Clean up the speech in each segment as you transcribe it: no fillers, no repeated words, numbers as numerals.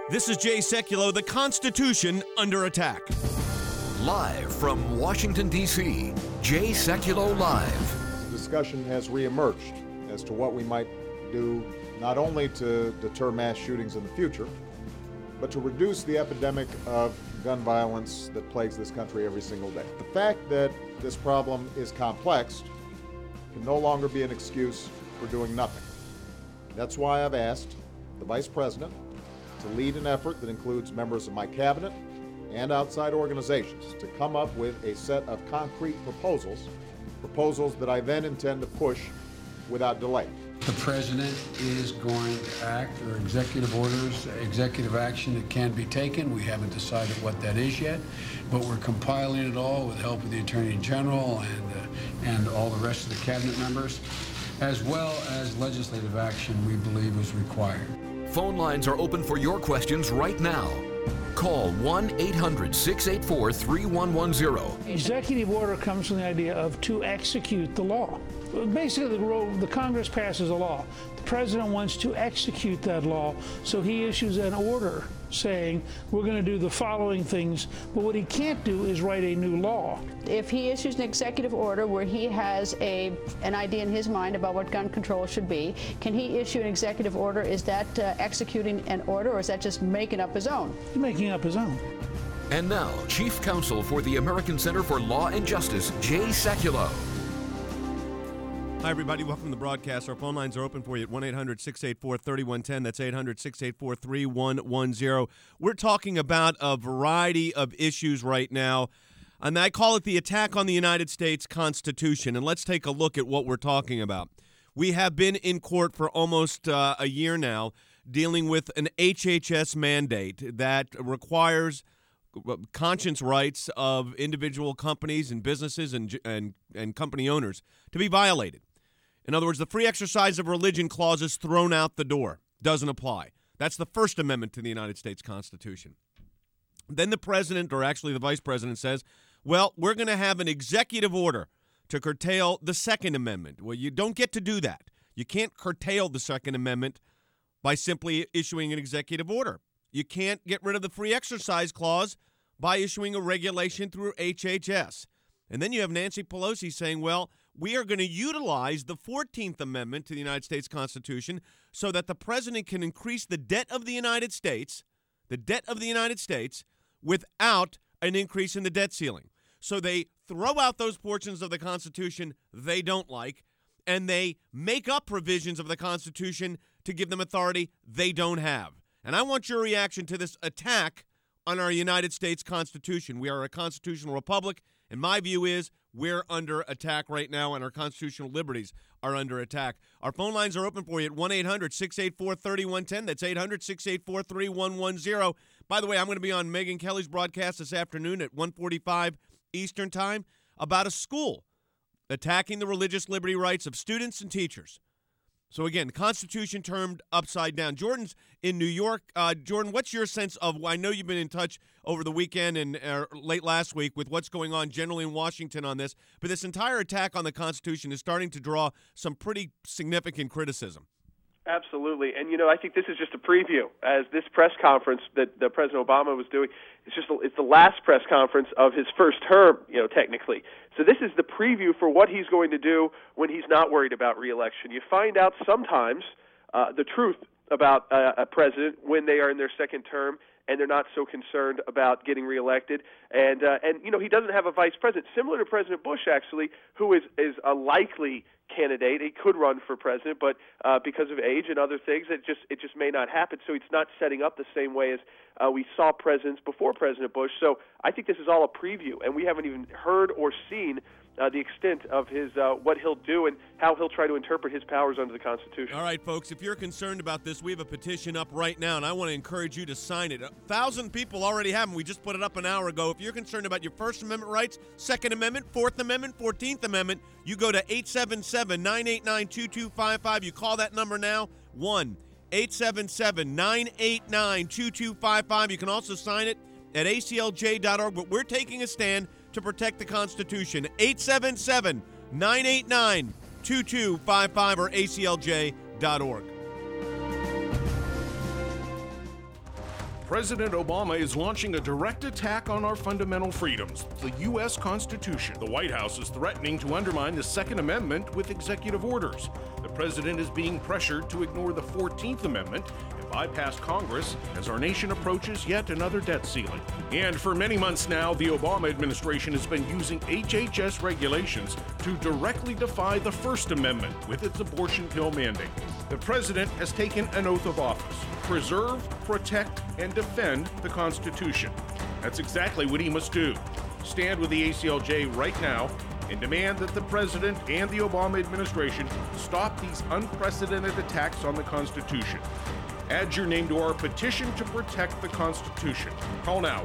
This is Jay Sekulow, the Constitution under attack. Live from Washington, D.C., Jay Sekulow Live. The discussion has reemerged as to what we might do not only to deter mass shootings in the future, but to reduce the epidemic of gun violence that plagues this country every single day. The fact that this problem is complex can no longer be an excuse for doing nothing. That's why I've asked the Vice President to lead an effort that includes members of my cabinet and outside organizations to come up with a set of concrete proposals that I then intend to push without delay. The president is going to act, or executive orders, executive action that can be taken. We haven't decided what that is yet, but we're compiling it all with the help of the Attorney General and all the rest of the cabinet members, as well as legislative action we believe is required. Phone lines are open for your questions right now. Call 1-800-684-3110. Executive order comes from the idea of to execute the law. Basically, the Congress passes a law. The president wants to execute that law, so he issues an order saying we're going to do the following things, but what he can't do is write a new law. If he issues an executive order where he has an idea in his mind about what gun control should be, can he issue an executive order? Is that executing an order, or is that just making up his own? He's making up his own. And now, Chief Counsel for the American Center for Law and Justice, Jay Sekulow. Hi, everybody. Welcome to the broadcast. Our phone lines are open for you at 1-800-684-3110. That's 800-684-3110. We're talking about a variety of issues right now, and I call it the attack on the United States Constitution. And let's take a look at what we're talking about. We have been in court for almost a year now dealing with an HHS mandate that requires conscience rights of individual companies and businesses and company owners to be violated. In other words, the free exercise of religion clause is thrown out the door. Doesn't apply. That's the First Amendment to the United States Constitution. Then the president, or actually the vice president, says, well, we're going to have an executive order to curtail the Second Amendment. Well, you don't get to do that. You can't curtail the Second Amendment by simply issuing an executive order. You can't get rid of the free exercise clause by issuing a regulation through HHS. And then you have Nancy Pelosi saying, well, we are going to utilize the 14th Amendment to the United States Constitution so that the president can increase the debt of the United States, without an increase in the debt ceiling. So they throw out those portions of the Constitution they don't like, and they make up provisions of the Constitution to give them authority they don't have. And I want your reaction to this attack on our United States Constitution. We are a constitutional republic, and my view is we're under attack right now, and our constitutional liberties are under attack. Our phone lines are open for you at 1-800-684-3110. That's 800-684-3110. By the way, I'm going to be on Megyn Kelly's broadcast this afternoon at 1:45 Eastern Time about a school attacking the religious liberty rights of students and teachers. So again, the Constitution turned upside down. Jordan's in New York. Jordan, what's your sense of, I know you've been in touch over the weekend and late last week with what's going on generally in Washington on this, but this entire attack on the Constitution is starting to draw some pretty significant criticism. Absolutely. And, I think this is just a preview, as this press conference that President Obama was doing, it's the last press conference of his first term, technically. So this is the preview for what he's going to do when he's not worried about re-election. You find out sometimes the truth about a president when they are in their second term and they're not so concerned about getting reelected. And he doesn't have a vice president, similar to President Bush, actually, who is a likely candidate. He could run for president, but because of age and other things, it just may not happen. So it's not setting up the same way as we saw presidents before President Bush. So I think this is all a preview, and we haven't even heard or seen the extent of his what he'll do and how he'll try to interpret his powers under the Constitution. All right, folks, if you're concerned about this, we have a petition up right now, and I want to encourage you to sign it. 1,000 people already have them. We just put it up an hour ago. If you're concerned about your First Amendment rights, Second Amendment, Fourth Amendment, 14th Amendment, you go to 877-989-2255. You call that number now, 1-877-989-2255. You can also sign it at aclj.org, but we're taking a stand to protect the Constitution. 877-989-2255 or aclj.org. President Obama is launching a direct attack on our fundamental freedoms, the U.S. Constitution. The White House is threatening to undermine the Second Amendment with executive orders. The president is being pressured to ignore the 14th Amendment and bypass Congress as our nation approaches yet another debt ceiling. And for many months now, the Obama administration has been using HHS regulations to directly defy the First Amendment with its abortion pill mandate. The president has taken an oath of office: preserve, protect, and defend the Constitution. That's exactly what he must do. Stand with the ACLJ right now and demand that the president and the Obama administration stop these unprecedented attacks on the Constitution. Add your name to our petition to protect the Constitution. Call now,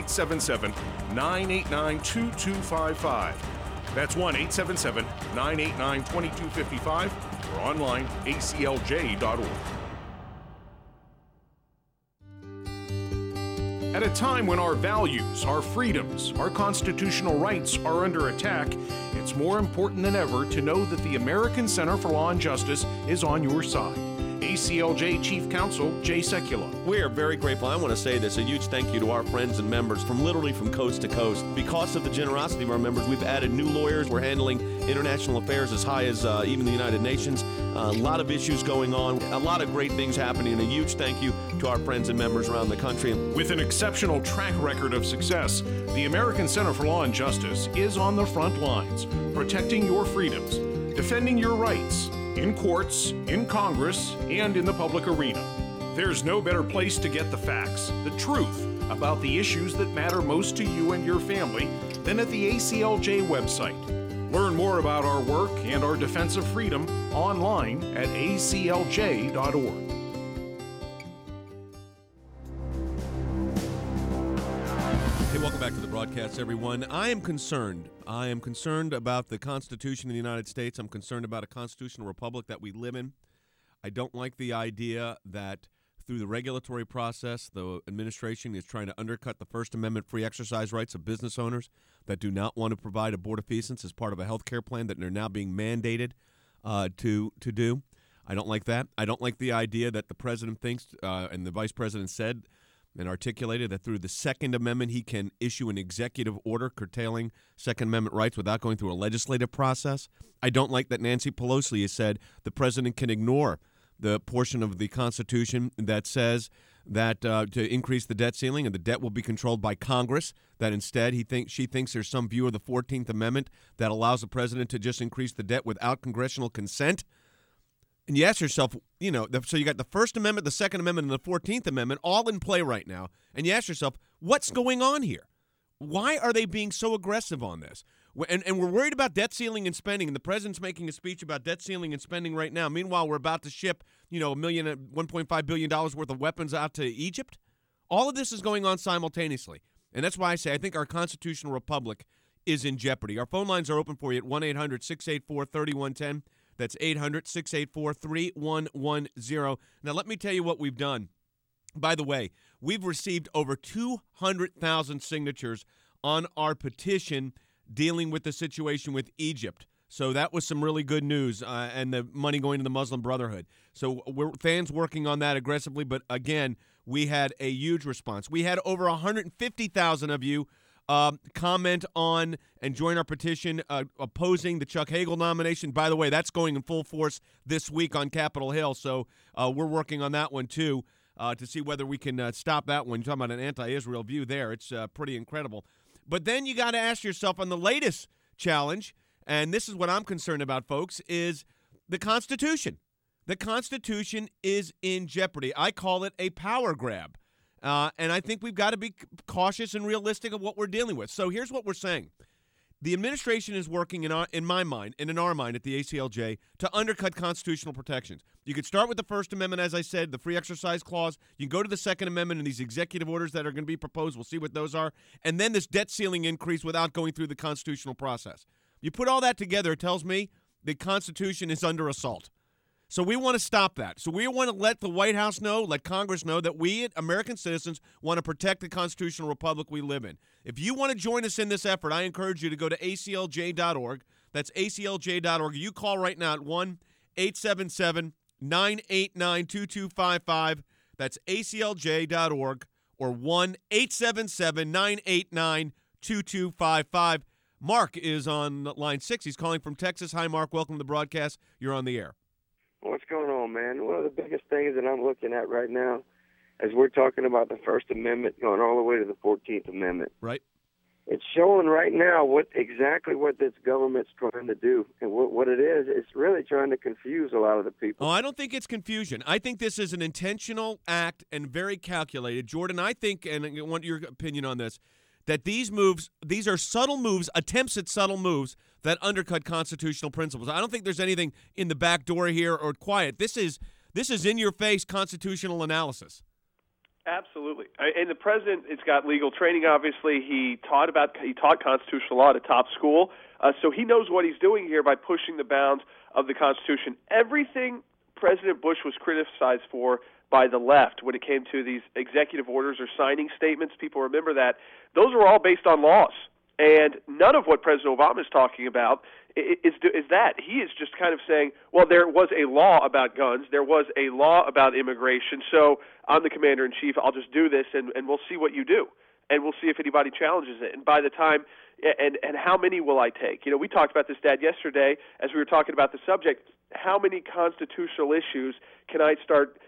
1-877-989-2255. That's 1-877-989-2255 or online, aclj.org. At a time when our values, our freedoms, our constitutional rights are under attack, it's more important than ever to know that the American Center for Law and Justice is on your side. ACLJ Chief Counsel Jay Sekulow. We are very grateful. I want to say this, a huge thank you to our friends and members from literally from coast to coast. Because of the generosity of our members, we've added new lawyers. We're handling international affairs as high as even the United Nations. A lot of issues going on, a lot of great things happening, and a huge thank you to our friends and members around the country. With an exceptional track record of success, the American Center for Law and Justice is on the front lines, protecting your freedoms, defending your rights, in courts, in Congress, and in the public arena. There's no better place to get the facts, the truth about the issues that matter most to you and your family than at the ACLJ website. Learn more about our work and our defense of freedom online at aclj.org. Hey, welcome back to the broadcast, everyone. I am concerned. I am concerned about the Constitution of the United States. I'm concerned about a constitutional republic that we live in. I don't like the idea that through the regulatory process, the administration is trying to undercut the First Amendment free exercise rights of business owners that do not want to provide abortifacient as part of a health care plan that they're now being mandated to do. I don't like that. I don't like the idea that the president thinks, and the vice president said and articulated, that through the Second Amendment he can issue an executive order curtailing Second Amendment rights without going through a legislative process. I don't like that Nancy Pelosi has said the president can ignore the portion of the Constitution that says that to increase the debt ceiling and the debt will be controlled by Congress, that instead she thinks there's some view of the 14th Amendment that allows the president to just increase the debt without congressional consent. And you ask yourself, so you got the First Amendment, the Second Amendment, and the 14th Amendment all in play right now. And you ask yourself, what's going on here? Why are they being so aggressive on this? And we're worried about debt ceiling and spending, and the president's making a speech about debt ceiling and spending right now. Meanwhile, we're about to ship, $1.5 billion worth of weapons out to Egypt. All of this is going on simultaneously. And that's why I say I think our constitutional republic is in jeopardy. Our phone lines are open for you at 1-800-684-3110. That's 800-684-3110. Now, let me tell you what we've done. By the way, we've received over 200,000 signatures on our petition dealing with the situation with Egypt. So that was some really good news, and the money going to the Muslim Brotherhood. So we're fans working on that aggressively, but again, we had a huge response. We had over 150,000 of you comment on and join our petition opposing the Chuck Hagel nomination. By the way, that's going in full force this week on Capitol Hill, so we're working on that one too to see whether we can stop that one. You're talking about an anti-Israel view there. It's pretty incredible. But then you got to ask yourself on the latest challenge, and this is what I'm concerned about, folks, is the Constitution. The Constitution is in jeopardy. I call it a power grab. And I think we've got to be cautious and realistic of what we're dealing with. So here's what we're saying. The administration is working, in my mind and in our mind at the ACLJ, to undercut constitutional protections. You could start with the First Amendment, as I said, the free exercise clause. You can go to the Second Amendment and these executive orders that are going to be proposed. We'll see what those are. And then this debt ceiling increase without going through the constitutional process. You put all that together, it tells me the Constitution is under assault. So we want to stop that. So we want to let the White House know, let Congress know that we, American citizens, want to protect the constitutional republic we live in. If you want to join us in this effort, I encourage you to go to aclj.org. That's aclj.org. You call right now at 1-877-989-2255. That's aclj.org. or 1-877-989-2255. Mark is on line 6. He's calling from Texas. Hi, Mark. Welcome to the broadcast. You're on the air. What's going on, man? One of the biggest things that I'm looking at right now as we're talking about the First Amendment going all the way to the 14th Amendment. Right. It's showing right now what this government's trying to do. And what it is, it's really trying to confuse a lot of the people. Oh, I don't think it's confusion. I think this is an intentional act and very calculated. Jordan, I think, and I want your opinion on this, that these are subtle moves, attempts at subtle moves that undercut constitutional principles. I don't think there's anything in the back door here or quiet. This is in-your-face constitutional analysis. Absolutely. And the president has got legal training, obviously. He taught constitutional law at a top school, so he knows what he's doing here by pushing the bounds of the Constitution. Everything President Bush was criticized for by the left when it came to these executive orders or signing statements, people remember that, those are all based on laws. And none of what President Obama is talking about is that. He is just kind of saying, well, there was a law about guns, there was a law about immigration, so I'm the commander-in-chief, I'll just do this, and we'll see what you do. And we'll see if anybody challenges it. And by the time, and how many will I take? You know, we talked about this, Dad, yesterday as we were talking about the subject. How many constitutional issues can I start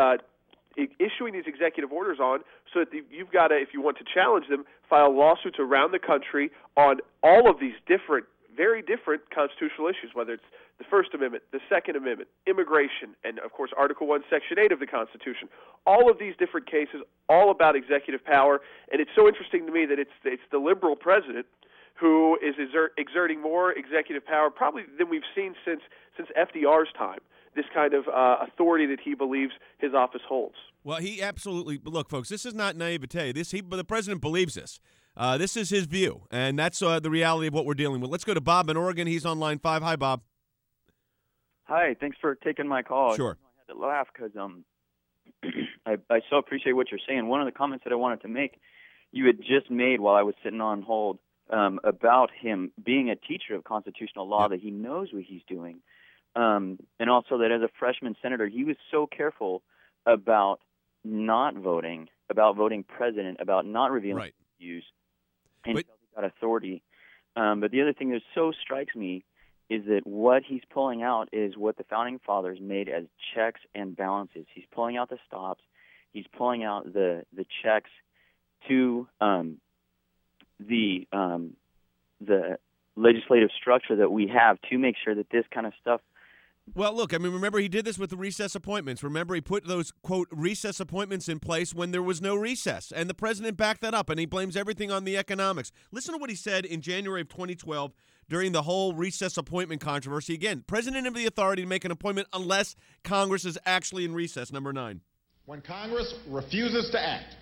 issuing these executive orders on so that you've got to, if you want to challenge them, file lawsuits around the country on all of these very different constitutional issues, whether it's the First Amendment, the Second Amendment, immigration, and, of course, Article 1, Section 8 of the Constitution. All of these different cases, all about executive power. And it's so interesting to me that it's the liberal president who is exerting more executive power probably than we've seen since FDR's time, this kind of authority that he believes his office holds. Well, he absolutely – look, folks, this is not naivete. The president believes this. This is his view, and that's the reality of what we're dealing with. Let's go to Bob in Oregon. He's on line 5. Hi, Bob. Hi, thanks for taking my call. Sure. I had to laugh because I so appreciate what you're saying. One of the comments that I wanted to make, you had just made while I was sitting on hold about him being a teacher of constitutional law, that he knows what he's doing, and also that as a freshman senator, he was so careful about not voting, about voting president, about not revealing views, and he got authority. But the other thing that so strikes me is that what he's pulling out is what the Founding Fathers made as checks and balances. He's pulling out the stops. He's pulling out the checks to the legislative structure that we have to make sure that this kind of stuff. Well, look, I mean, remember he did this with the recess appointments. Remember he put those, quote, recess appointments in place when there was no recess. And the president backed that up, and he blames everything on the economics. Listen to what he said in January of 2012 during the whole recess appointment controversy. Again, president of the authority to make an appointment unless Congress is actually in recess, number 9. When Congress refuses to act,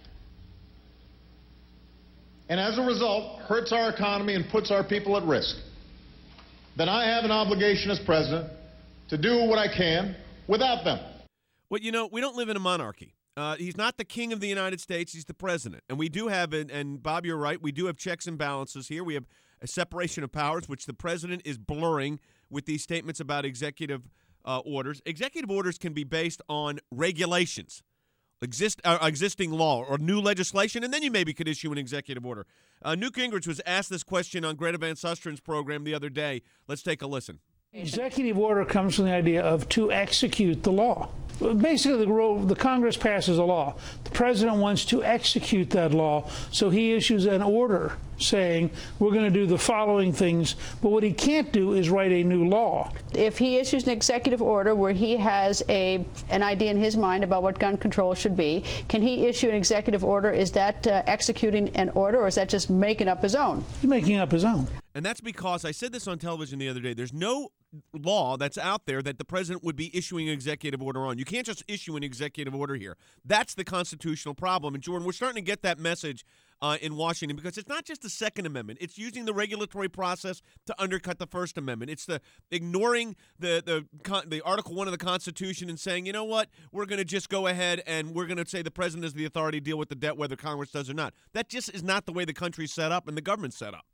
and as a result hurts our economy and puts our people at risk, then I have an obligation as president to do what I can without them. Well, you know, we don't live in a monarchy. He's not the king of the United States. He's the president. And we do have, and Bob, you're right, we do have checks and balances here. We have a separation of powers, which the president is blurring with these statements about executive orders. Executive orders can be based on regulations, existing law or new legislation, and then you maybe could issue an executive order. Newt Gingrich was asked this question on Greta Van Sustren's program the other day. Let's take a listen. Executive order comes from the idea of to execute the law. Basically, the Congress passes a law. The president wants to execute that law, so he issues an order saying we're going to do the following things, but what he can't do is write a new law. If he issues an executive order where he has an idea in his mind about what gun control should be, can he issue an executive order? Is that executing an order, or is that just making up his own? He's making up his own. And that's because I said this on television the other day. There's no law that's out there that the president would be issuing an executive order on. You can't just issue an executive order here. That's the constitutional problem. And, Jordan, we're starting to get that message in Washington because it's not just the Second Amendment. It's using the regulatory process to undercut the First Amendment. It's the ignoring the Article 1 of the Constitution and saying, you know what, we're going to just go ahead and we're going to say the president has the authority to deal with the debt whether Congress does or not. That just is not the way the country's set up and the government's set up.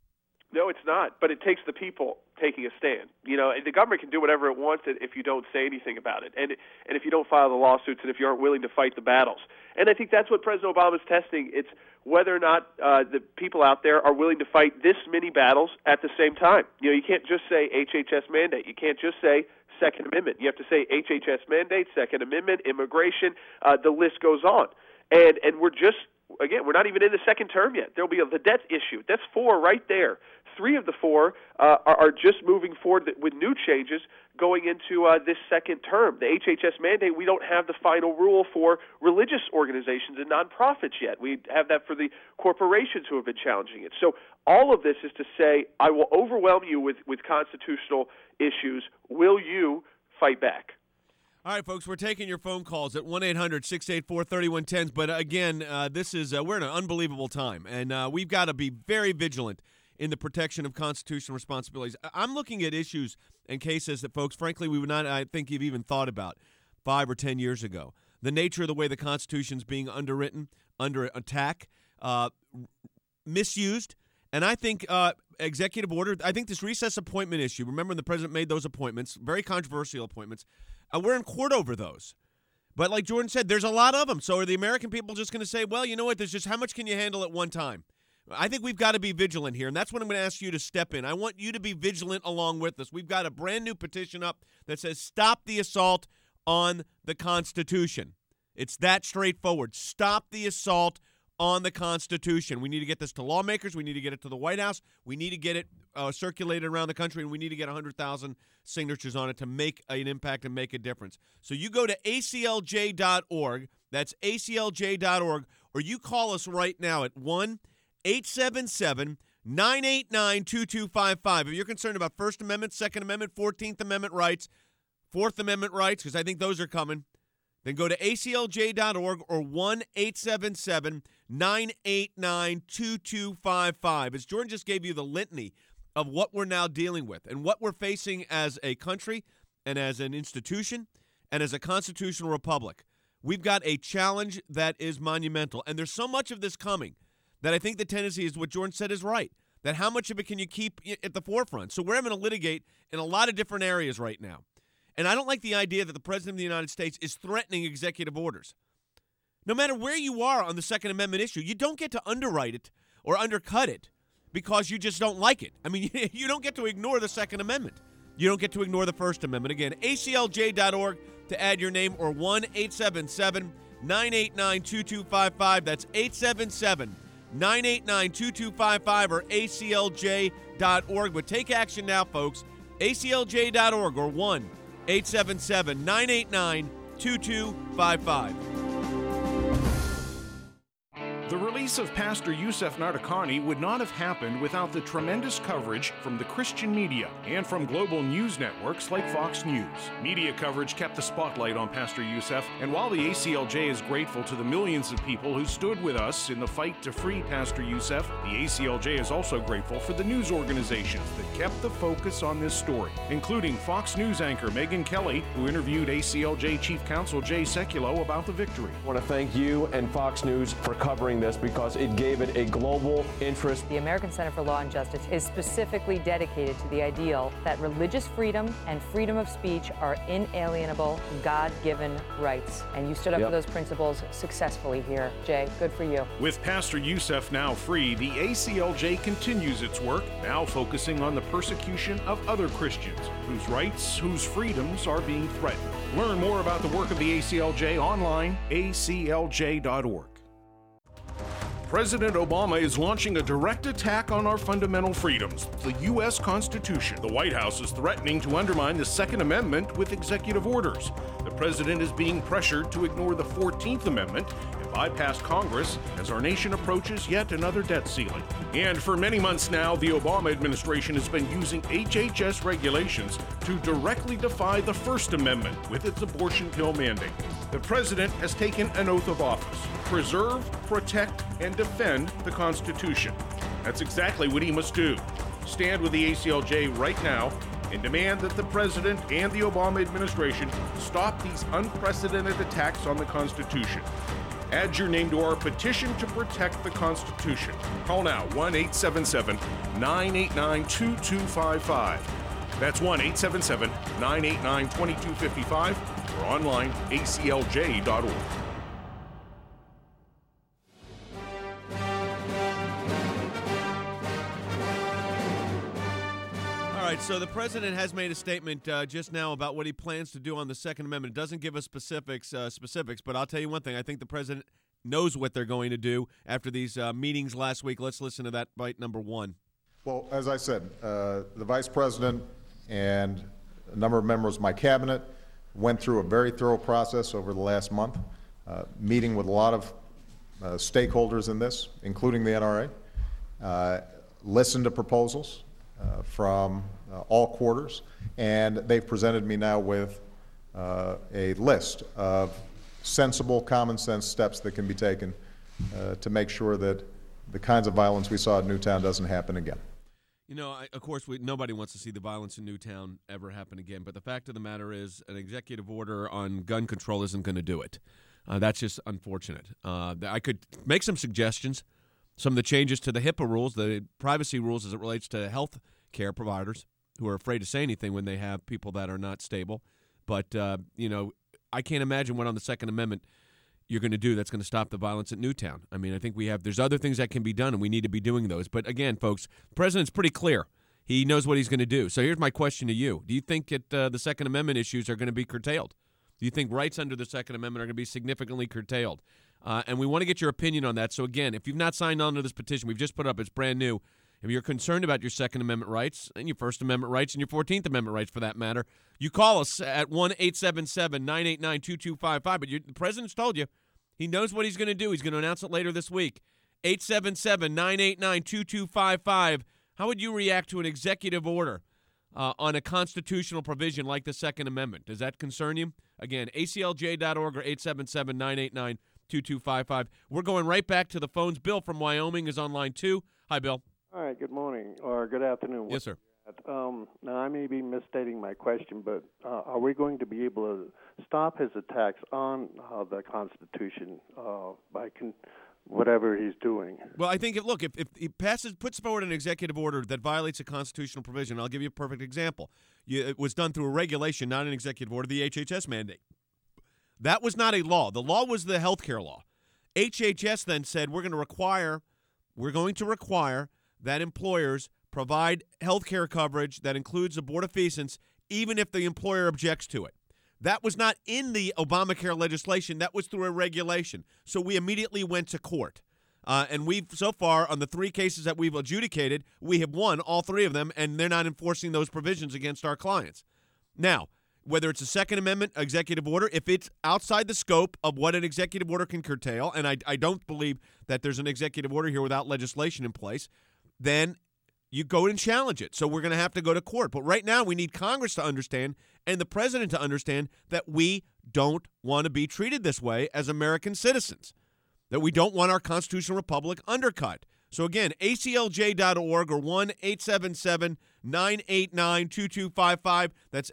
No, it's not. But it takes the people taking a stand. You know, the government can do whatever it wants if you don't say anything about it, and if you don't file the lawsuits, and if you aren't willing to fight the battles. And I think that's what President Obama is testing. It's whether or not the people out there are willing to fight this many battles at the same time. You know, you can't just say HHS mandate. You can't just say Second Amendment. You have to say HHS mandate, Second Amendment, immigration. The list goes on. And we're just, again, we're not even in the second term yet. There'll be the debt issue. That's 4 right there. 3 of the 4 are just moving forward with new changes going into this second term. The HHS mandate, we don't have the final rule for religious organizations and nonprofits yet. We have that for the corporations who have been challenging it. So all of this is to say, I will overwhelm you with constitutional issues. Will you fight back? All right, folks, we're taking your phone calls at 1-800-684-3110. But again, this is we're in an unbelievable time, and we've got to be very vigilant in the protection of constitutional responsibilities. I'm looking at issues and cases that, folks, frankly, we would not, I think, have even thought about 5 or 10 years ago. The nature of the way the Constitution's being underwritten, under attack, misused, and I think executive order, I think this recess appointment issue, remember when the president made those appointments, very controversial appointments, we're in court over those. But like Jordan said, there's a lot of them. So are the American people just going to say, well, you know what, there's just how much can you handle at one time? I think we've got to be vigilant here, and that's what I'm going to ask you to step in. I want you to be vigilant along with us. We've got a brand new petition up that says stop the assault on the Constitution. It's that straightforward. Stop the assault on the Constitution. We need to get this to lawmakers. We need to get it to the White House. We need to get it circulated around the country, and we need to get 100,000 signatures on it to make an impact and make a difference. So you go to aclj.org. That's aclj.org, or you call us right now at 1-877-989-2255. If you're concerned about First Amendment, Second Amendment, 14th Amendment rights, Fourth Amendment rights, because I think those are coming, then go to aclj.org or 1-877-989-2255. As Jordan just gave you the litany of what we're now dealing with and what we're facing as a country and as an institution and as a constitutional republic. We've got a challenge that is monumental, and there's so much of this coming that I think the tendency is what Jordan said is right, that how much of it can you keep at the forefront? So we're having to litigate in a lot of different areas right now. And I don't like the idea that the President of the United States is threatening executive orders. No matter where you are on the Second Amendment issue, you don't get to underwrite it or undercut it because you just don't like it. I mean, you don't get to ignore the Second Amendment. You don't get to ignore the First Amendment. Again, aclj.org to add your name, or 1-877-989-2255. That's 877-989-2255 or aclj.org. But take action now, folks. aclj.org or 1-877-989-2255. The release of Pastor Youssef Nadarkhani would not have happened without the tremendous coverage from the Christian media and from global news networks like Fox News. Media coverage kept the spotlight on Pastor Youssef, and while the ACLJ is grateful to the millions of people who stood with us in the fight to free Pastor Youssef, the ACLJ is also grateful for the news organizations that kept the focus on this story, including Fox News anchor Megyn Kelly, who interviewed ACLJ Chief Counsel Jay Sekulow about the victory. I want to thank you and Fox News for covering this because it gave it a global interest. The American Center for Law and Justice is specifically dedicated to the ideal that religious freedom and freedom of speech are inalienable, God-given rights. And you stood up for those principles successfully here. Jay, good for you. With Pastor Youssef now free, the ACLJ continues its work, now focusing on the persecution of other Christians whose rights, whose freedoms are being threatened. Learn more about the work of the ACLJ online, aclj.org. President Obama is launching a direct attack on our fundamental freedoms, the U.S. Constitution. The White House is threatening to undermine the Second Amendment with executive orders. The president is being pressured to ignore the 14th Amendment and bypass Congress as our nation approaches yet another debt ceiling. And for many months now, the Obama administration has been using HHS regulations to directly defy the First Amendment with its abortion pill mandate. The president has taken an oath of office: preserve, protect, and defend the Constitution. That's exactly what he must do. Stand with the ACLJ right now and demand that the president and the Obama administration stop these unprecedented attacks on the Constitution. Add your name to our petition to protect the Constitution. Call now 1-877-989-2255. That's 1-877-989-2255 or online aclj.org. All right, so the president has made a statement just now about what he plans to do on the Second Amendment. It doesn't give us specifics, but I'll tell you one thing. I think the president knows what they're going to do after these meetings last week. Let's listen to that bite number one. Well, as I said, the vice president and a number of members of my cabinet went through a very thorough process over the last month, meeting with a lot of stakeholders in this, including the NRA, listened to proposals from all quarters, and they've presented me now with a list of sensible, common sense steps that can be taken to make sure that the kinds of violence we saw at Newtown doesn't happen again. You know, of course, nobody wants to see the violence in Newtown ever happen again, but the fact of the matter is an executive order on gun control isn't going to do it. That's just unfortunate. I could make some suggestions, some of the changes to the HIPAA rules, the privacy rules as it relates to health care providers who are afraid to say anything when they have people that are not stable. But, you know, I can't imagine what on the Second Amendment you're going to do that's going to stop the violence at Newtown. I mean, I think there's other things that can be done, and we need to be doing those. But again, folks, the president's pretty clear. He knows what he's going to do. So here's my question to you. Do you think that the Second Amendment issues are going to be curtailed? Do you think rights under the Second Amendment are going to be significantly curtailed? And we want to get your opinion on that. So again, if you've not signed on to this petition, we've just put it up. It's brand new. If you're concerned about your Second Amendment rights and your First Amendment rights and your 14th Amendment rights for that matter, you call us at 1-877-989-2255. But the president's told you he knows what he's going to do. He's going to announce it later this week. 877-989-2255. How would you react to an executive order on a constitutional provision like the Second Amendment? Does that concern you? Again, aclj.org or 877-989-2255. We're going right back to the phones. Bill from Wyoming is on line 2. Hi, Bill. All right, good morning or good afternoon. Yes, sir. Now, I may be misstating my question, but are we going to be able to stop his attacks on the Constitution by whatever he's doing? Well, I think, if he puts forward an executive order that violates a constitutional provision, I'll give you a perfect example. It was done through a regulation, not an executive order, the HHS mandate. That was not a law. The law was the health care law. HHS then said we're going to require that employers provide health care coverage that includes abortifacient even if the employer objects to it. That was not in the Obamacare legislation. That was through a regulation. So we immediately went to court. And we've, so far, on the 3 cases that we've adjudicated, we have won all 3 of them, and they're not enforcing those provisions against our clients. Now, whether it's a Second Amendment executive order, if it's outside the scope of what an executive order can curtail, and I don't believe that there's an executive order here without legislation in place, then you go and challenge it. So we're going to have to go to court. But right now we need Congress to understand and the president to understand that we don't want to be treated this way as American citizens, that we don't want our constitutional republic undercut. So again, aclj.org or 1-877-989-2255. That's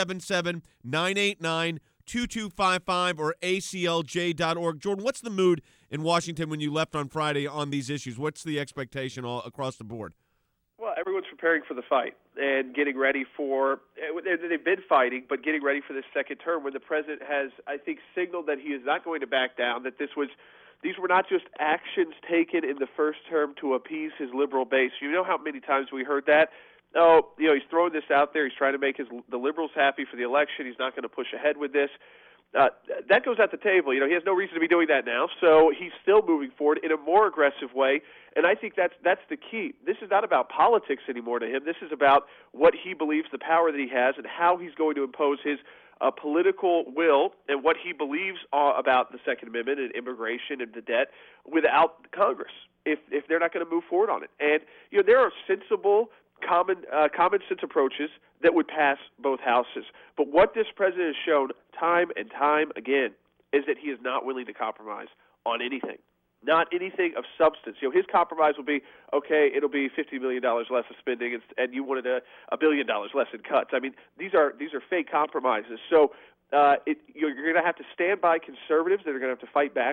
877-989-2255 or aclj.org. Jordan, what's the mood in Washington when you left on Friday on these issues? What's the expectation all across the board? Well, everyone's preparing for the fight and getting ready for – they've been fighting, but getting ready for this second term when the president has, I think, signaled that he is not going to back down, that these were not just actions taken in the first term to appease his liberal base. You know how many times we heard that? Oh, you know, he's throwing this out there. He's trying to make the liberals happy for the election. He's not going to push ahead with this. That goes at the table. You know, he has no reason to be doing that now, so he's still moving forward in a more aggressive way, and I think that's the key. This is not about politics anymore to him. This is about what he believes, the power that he has, and how he's going to impose his political will and what he believes about the Second Amendment and immigration and the debt without Congress, if they're not going to move forward on it. And, you know, there are sensible common sense approaches that would pass both houses. But what this president has shown time and time again is that he is not willing to compromise on anything, not anything of substance. You know, his compromise will be, okay, it'll be $50 million less of spending, and you wanted $1 billion less in cuts. I mean, these are fake compromises. So you're going to have to stand by conservatives that are going to have to fight back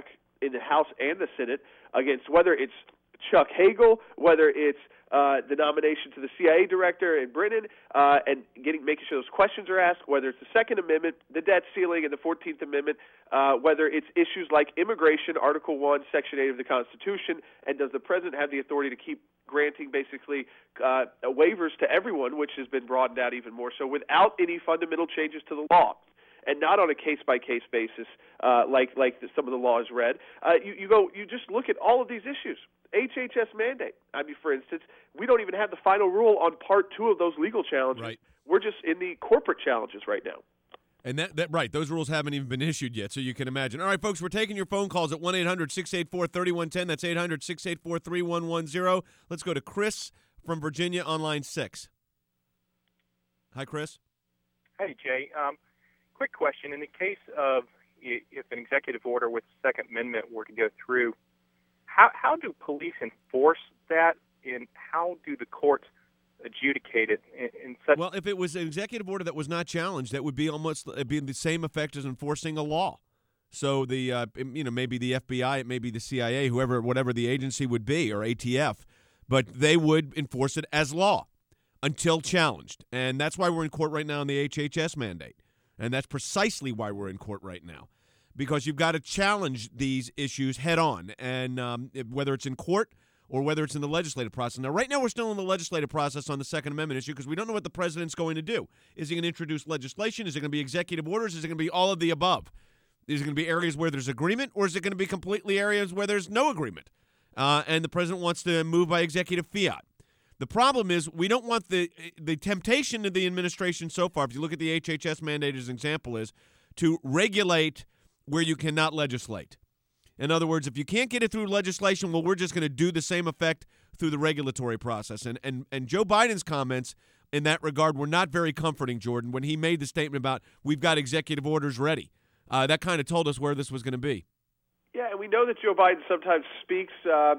in the House and the Senate against whether it's Chuck Hagel, whether it's the nomination to the CIA director in Britain, and making sure those questions are asked, whether it's the Second Amendment, the debt ceiling, and the 14th Amendment, whether it's issues like immigration, Article 1, Section 8 of the Constitution, and does the president have the authority to keep granting basically waivers to everyone, which has been broadened out even more so, without any fundamental changes to the law, and not on a case-by-case basis like some of the laws read. You just look at all of these issues. HHS mandate. I mean, for instance, we don't even have the final rule on part 2 of those legal challenges. Right. We're just in the corporate challenges right now. And that right, those rules haven't even been issued yet, so you can imagine. All right, folks, we're taking your phone calls at 1-800-684-3110. That's 800-684-3110. Let's go to Chris from Virginia on line 6. Hi, Chris. Hey, Jay. Quick question. In the case of if an executive order with the Second Amendment were to go through, how do police enforce that, and how do the courts adjudicate it in such? Well, if it was an executive order that was not challenged, that would be the same effect as enforcing a law. So maybe the FBI, it may be the CIA, whatever the agency would be, or ATF, but they would enforce it as law until challenged. And that's why we're in court right now on the HHS mandate. And that's precisely why we're in court right now, because you've got to challenge these issues head on, and whether it's in court or whether it's in the legislative process. Now, right now we're still in the legislative process on the Second Amendment issue because we don't know what the president's going to do. Is he going to introduce legislation? Is it going to be executive orders? Is it going to be all of the above? Is it going to be areas where there's agreement, or is it going to be completely areas where there's no agreement? And the president wants to move by executive fiat. The problem is we don't want the temptation of the administration so far, if you look at the HHS mandate as an example, is to regulate where you cannot legislate. In other words, if you can't get it through legislation, well, we're just going to do the same effect through the regulatory process. And Joe Biden's comments in that regard were not very comforting, Jordan, when he made the statement about we've got executive orders ready. That kind of told us where this was going to be. Yeah, and we know that Joe Biden sometimes speaks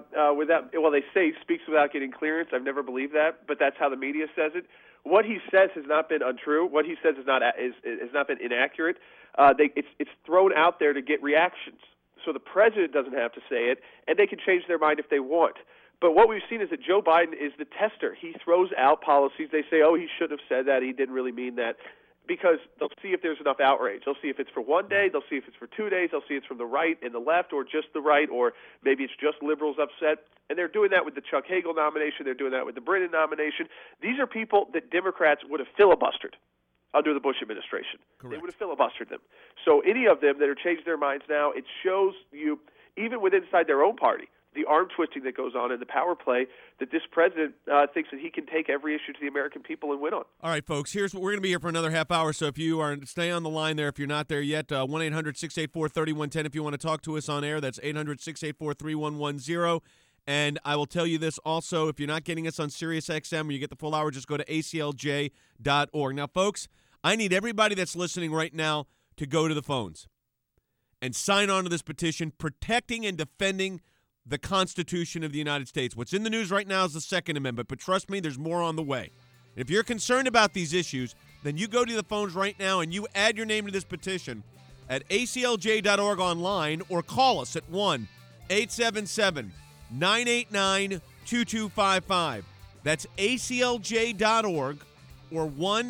they say he speaks without getting clearance. I've never believed that, but that's how the media says it. What he says has not been untrue. What he says has not been inaccurate. It's thrown out there to get reactions. So the president doesn't have to say it, and they can change their mind if they want. But what we've seen is that Joe Biden is the tester. He throws out policies. They say, he shouldn't have said that. He didn't really mean that. Because they'll see if there's enough outrage. They'll see if it's for one day. They'll see if it's for 2 days. They'll see it's from the right and the left, or just the right, or maybe it's just liberals upset. And they're doing that with the Chuck Hagel nomination. They're doing that with the Brennan nomination. These are people that Democrats would have filibustered under the Bush administration. Correct. They would have filibustered them. So any of them that are changing their minds now, it shows you, even inside their own party, the arm twisting that goes on in the power play, that this president thinks that he can take every issue to the American people and win on. All right, folks, here's what we're going to be here for another half hour. So if you are, stay on the line there. If you're not there yet, 1-800-684-3110. If you want to talk to us on air, that's 800-684-3110. And I will tell you this also, if you're not getting us on Sirius XM or you get the full hour, just go to aclj.org. Now, folks, I need everybody that's listening right now to go to the phones and sign on to this petition protecting and defending the Constitution of the United States. What's in the news right now is the Second Amendment, but trust me, there's more on the way. If you're concerned about these issues, then you go to the phones right now and you add your name to this petition at aclj.org online, or call us at 1-877-989-2255. That's aclj.org or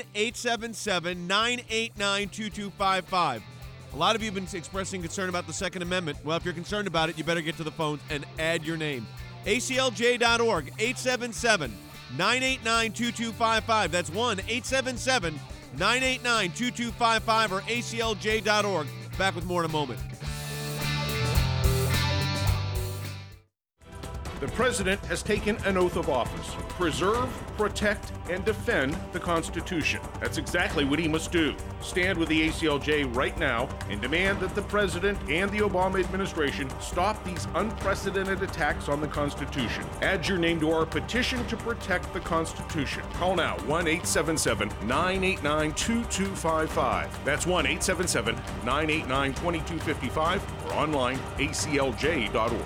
1-877-989-2255. A lot of you have been expressing concern about the Second Amendment. Well, if you're concerned about it, you better get to the phones and add your name. ACLJ.org, 877-989-2255. That's 1-877-989-2255 or ACLJ.org. Back with more in a moment. The president has taken an oath of office: preserve, protect, and defend the Constitution. That's exactly what he must do. Stand with the ACLJ right now and demand that the president and the Obama administration stop these unprecedented attacks on the Constitution. Add your name to our petition to protect the Constitution. Call now, 1-877-989-2255. That's 1-877-989-2255 or online, aclj.org.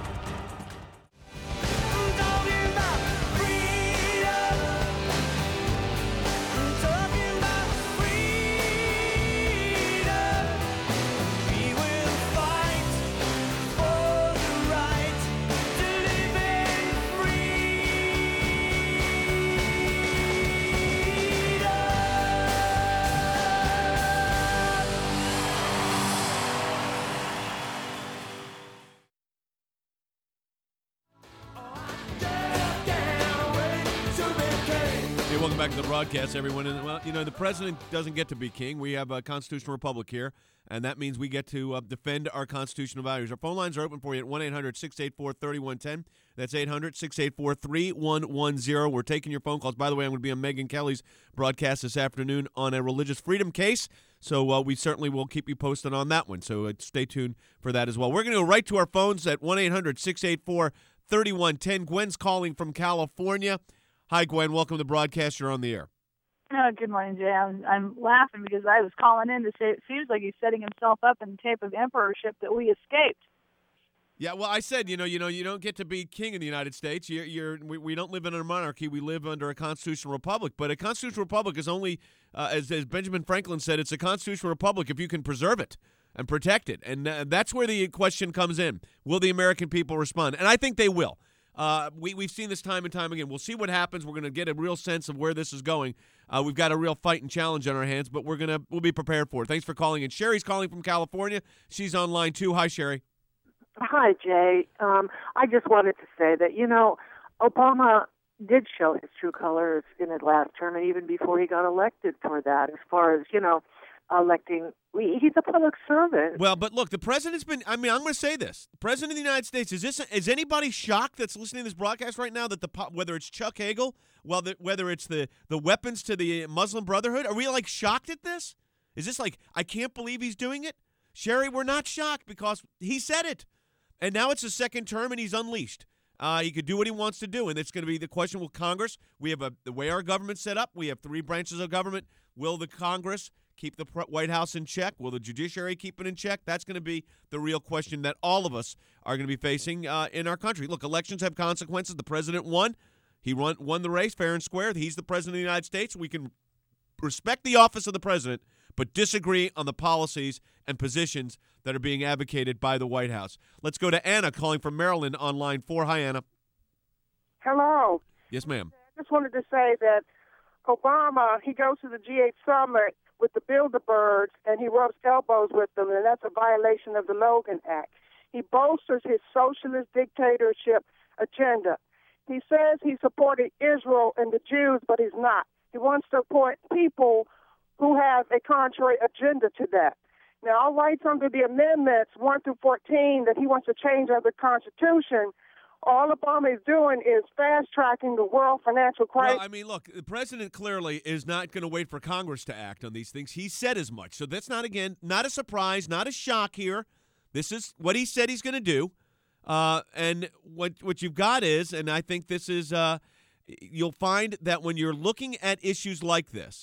welcome back to the broadcast, everyone. And, well, you know, the president doesn't get to be king. We have a constitutional republic here, and that means we get to defend our constitutional values. Our phone lines are open for you at 1-800-684-3110. That's 800-684-3110. We're taking your phone calls. By the way, I'm going to be on Megyn Kelly's broadcast this afternoon on a religious freedom case, so we certainly will keep you posted on that one. So stay tuned for that as well. We're going to go right to our phones at 1-800-684-3110. Gwen's calling from California. Hi, Gwen. Welcome to the broadcast. You're on the air. Good morning, Jay. I'm laughing because I was calling in to say it seems like he's setting himself up in the tape of emperorship that we escaped. Yeah, well, I said, you don't get to be king in the United States. We don't live in a monarchy. We live under a constitutional republic. But a constitutional republic is only, as Benjamin Franklin said, it's a constitutional republic if you can preserve it and protect it. And that's where the question comes in. Will the American people respond? And I think they will. We've seen this time and time again. We'll see what happens. We're going to get a real sense of where this is going. We've got a real fight and challenge on our hands, but we'll be prepared for it. Thanks for calling in. Sherry's calling from California. She's on line 2. Hi, Sherry. Hi, Jay. I just wanted to say that, Obama did show his true colors in his last term, and even before he got elected for that, as far as, electing. He's a public servant. Well, but look, the president's been, I'm going to say this. The president of the United States, is anybody shocked that's listening to this broadcast right now that whether it's Chuck Hagel, whether it's the weapons to the Muslim Brotherhood, are we shocked at this? Is this I can't believe he's doing it? Sherry, we're not shocked because he said it. And now it's his second term and he's unleashed. He could do what he wants to do, and it's going to be the question, will Congress, we have the way our government's set up, we have 3 branches of government. Will the Congress keep the White House in check? Will the judiciary keep it in check? That's going to be the real question that all of us are going to be facing in our country. Look, elections have consequences. The president won. He won the race fair and square. He's the president of the United States. We can respect the office of the president, but disagree on the policies and positions that are being advocated by the White House. Let's go to Anna calling from Maryland on line 4. Hi, Anna. Hello. Yes, ma'am. I just wanted to say that Obama, he goes to the G8 summit with the Bilderbergs, and he rubs elbows with them, and that's a violation of the Logan Act. He bolsters his socialist dictatorship agenda. He says he supported Israel and the Jews, but he's not. He wants to support people who have a contrary agenda to that. Now, I'll write under the amendments 1 through 14 that he wants to change under the Constitution. All Obama is doing is fast-tracking the world financial crisis. Well, I mean, look, the president clearly is not going to wait for Congress to act on these things. He said as much. So that's not a surprise, not a shock here. This is what he said he's going to do. And what you've got is, and I think this is, you'll find that when you're looking at issues like this,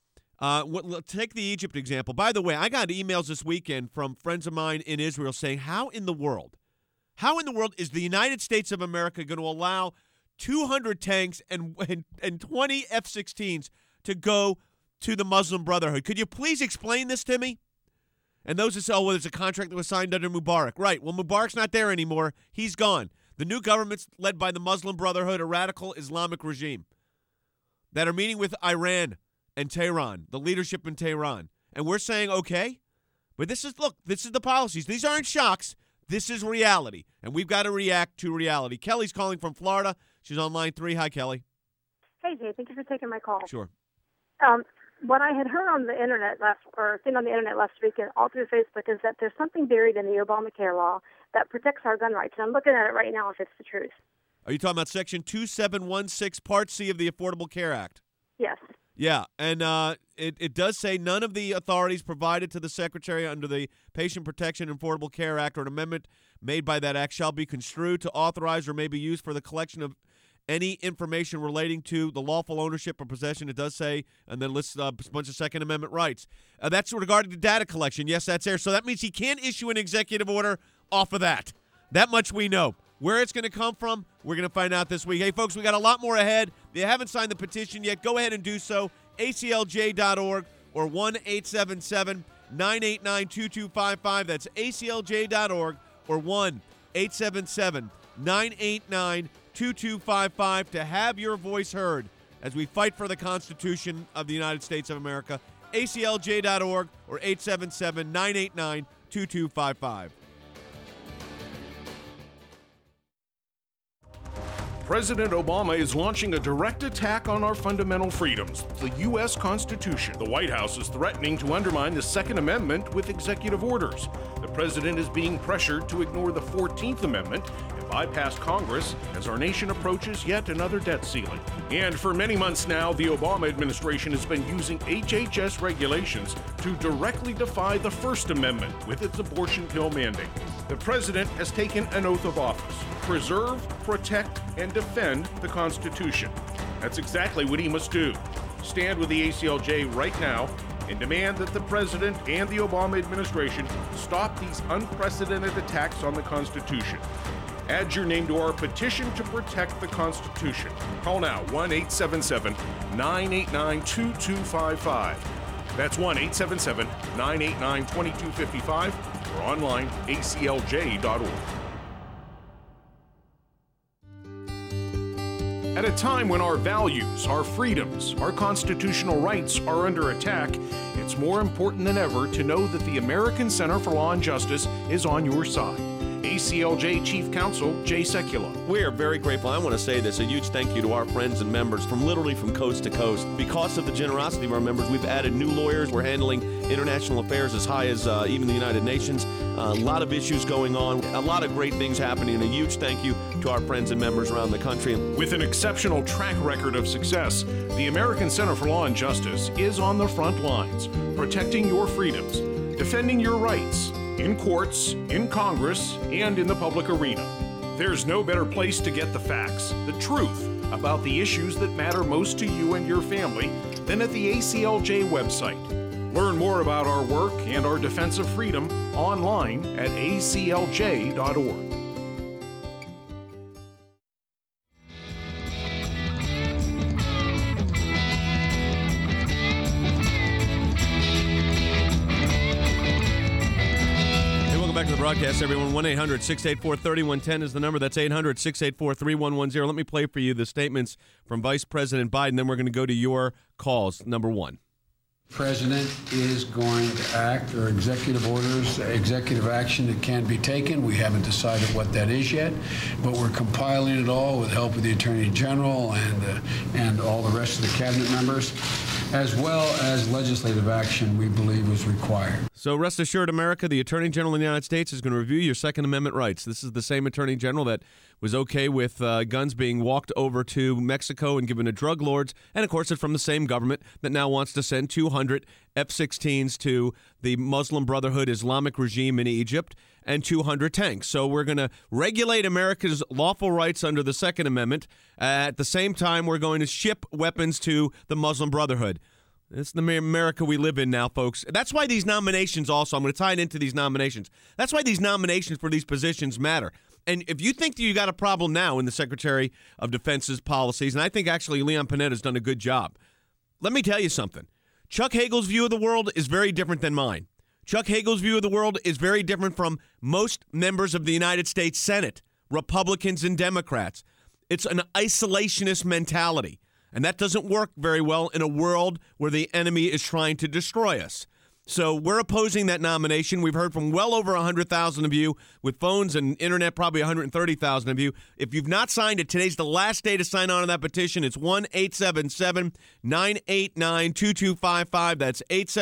take the Egypt example. By the way, I got emails this weekend from friends of mine in Israel saying, how in the world is the United States of America going to allow 200 tanks and 20 F-16s to go to the Muslim Brotherhood? Could you please explain this to me? And those who say, oh, well, there's a contract that was signed under Mubarak. Right. Well, Mubarak's not there anymore. He's gone. The new government's led by the Muslim Brotherhood, a radical Islamic regime that are meeting with Iran and Tehran, the leadership in Tehran. And we're saying, okay, but this is the policies. These aren't shocks. This is reality, and we've got to react to reality. Kelly's calling from Florida. She's on line 3. Hi, Kelly. Hey, Jay. Thank you for taking my call. Sure. What I had heard on the internet seen on the internet last week and all through Facebook is that there's something buried in the Obamacare law that protects our gun rights. And I'm looking at it right now if it's the truth. Are you talking about Section 2716, Part C of the Affordable Care Act? Yes. Yeah, and it does say none of the authorities provided to the Secretary under the Patient Protection and Affordable Care Act or an amendment made by that act shall be construed to authorize or may be used for the collection of any information relating to the lawful ownership or possession. It does say, and then lists a bunch of Second Amendment rights. That's regarding to data collection. Yes, that's there. So that means he can't issue an executive order off of that. That much we know. Where it's going to come from, we're going to find out this week. Hey, folks, we got a lot more ahead. If you haven't signed the petition yet, go ahead and do so. ACLJ.org or 1-877-989-2255. That's ACLJ.org or 1-877-989-2255 to have your voice heard as we fight for the Constitution of the United States of America. ACLJ.org or 877-989-2255. President Obama is launching a direct attack on our fundamental freedoms, the U.S. Constitution. The White House is threatening to undermine the Second Amendment with executive orders. The president is being pressured to ignore the 14th Amendment and bypass Congress as our nation approaches yet another debt ceiling. And for many months now, the Obama administration has been using HHS regulations to directly defy the First Amendment with its abortion pill mandate. The president has taken an oath of office: preserve, protect, and defend the Constitution. That's exactly what he must do. Stand with the ACLJ right now and demand that the president and the Obama administration stop these unprecedented attacks on the Constitution. Add your name to our petition to protect the Constitution. Call now 1-877-989-2255. That's 1-877-989-2255 or online aclj.org. At a time when our values, our freedoms, our constitutional rights are under attack, it's more important than ever to know that the American Center for Law and Justice is on your side. ACLJ Chief Counsel Jay Sekulow. We are very grateful. I want to say this, a huge thank you to our friends and members from literally from coast to coast. Because of the generosity of our members, we've added new lawyers. We're handling international affairs as high as even the United Nations. A lot of issues going on, a lot of great things happening, and a huge thank you to our friends and members around the country. With an exceptional track record of success, the American Center for Law and Justice is on the front lines, protecting your freedoms, defending your rights, in courts, in Congress, and in the public arena. There's no better place to get the facts, the truth about the issues that matter most to you and your family than at the ACLJ website. Learn more about our work and our defense of freedom online at aclj.org. Back to the broadcast, everyone. 1-800-684-3110 is the number. That's 800-684-3110. Let me play for you the statements from Vice President Biden, then we're going to go to your calls. Number one. The president is going to act, or executive orders, executive action that can be taken. We haven't decided what that is yet, but we're compiling it all with help of the Attorney General and all the rest of the cabinet members, as well as legislative action we believe is required. So rest assured, America, the Attorney General of the United States is going to review your Second Amendment rights. This is the same Attorney General that was okay with guns being walked over to Mexico and given to drug lords. And, of course, it's from the same government that now wants to send 200 F-16s to the Muslim Brotherhood Islamic regime in Egypt and 200 tanks. So we're going to regulate America's lawful rights under the Second Amendment. At the same time, we're going to ship weapons to the Muslim Brotherhood. It's the America we live in now, folks. That's why these nominations also, I'm going to tie it into these nominations. That's why these nominations for these positions matter. And if you think that you got a problem now in the Secretary of Defense's policies, and I think actually Leon Panetta's done a good job, let me tell you something. Chuck Hagel's view of the world is very different than mine. Chuck Hagel's view of the world is very different from most members of the United States Senate, Republicans and Democrats. It's an isolationist mentality. And that doesn't work very well in a world where the enemy is trying to destroy us. So we're opposing that nomination. We've heard from well over 100,000 of you with phones and internet, probably 130,000 of you. If you've not signed it, today's the last day to sign on to that petition. It's 1-877-989-2255. That's